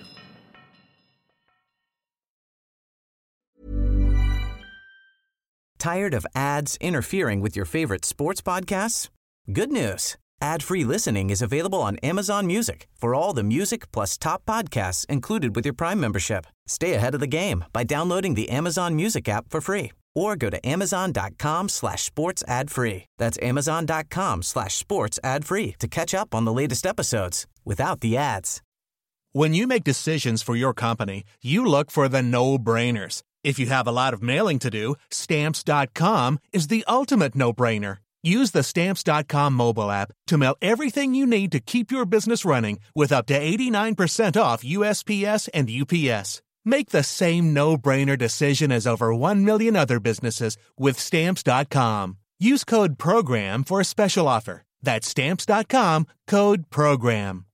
Tired of ads interfering with your favorite sports podcasts? Good news. Ad-free listening is available on Amazon Music for all the music plus top podcasts included with your Prime membership. Stay ahead of the game by downloading the Amazon Music app for free or go to amazon.com slash sports ad free. That's amazon.com slash sports ad free to catch up on the latest episodes without the ads. When you make decisions for your company, you look for the no-brainers. If you have a lot of mailing to do, stamps dot com is the ultimate no-brainer. Use the stamps dot com mobile app to mail everything you need to keep your business running with up to eighty-nine percent off U S P S and U P S. Make the same no-brainer decision as over one million other businesses with stamps dot com. Use code PROGRAM for a special offer. That's stamps dot com, code PROGRAM.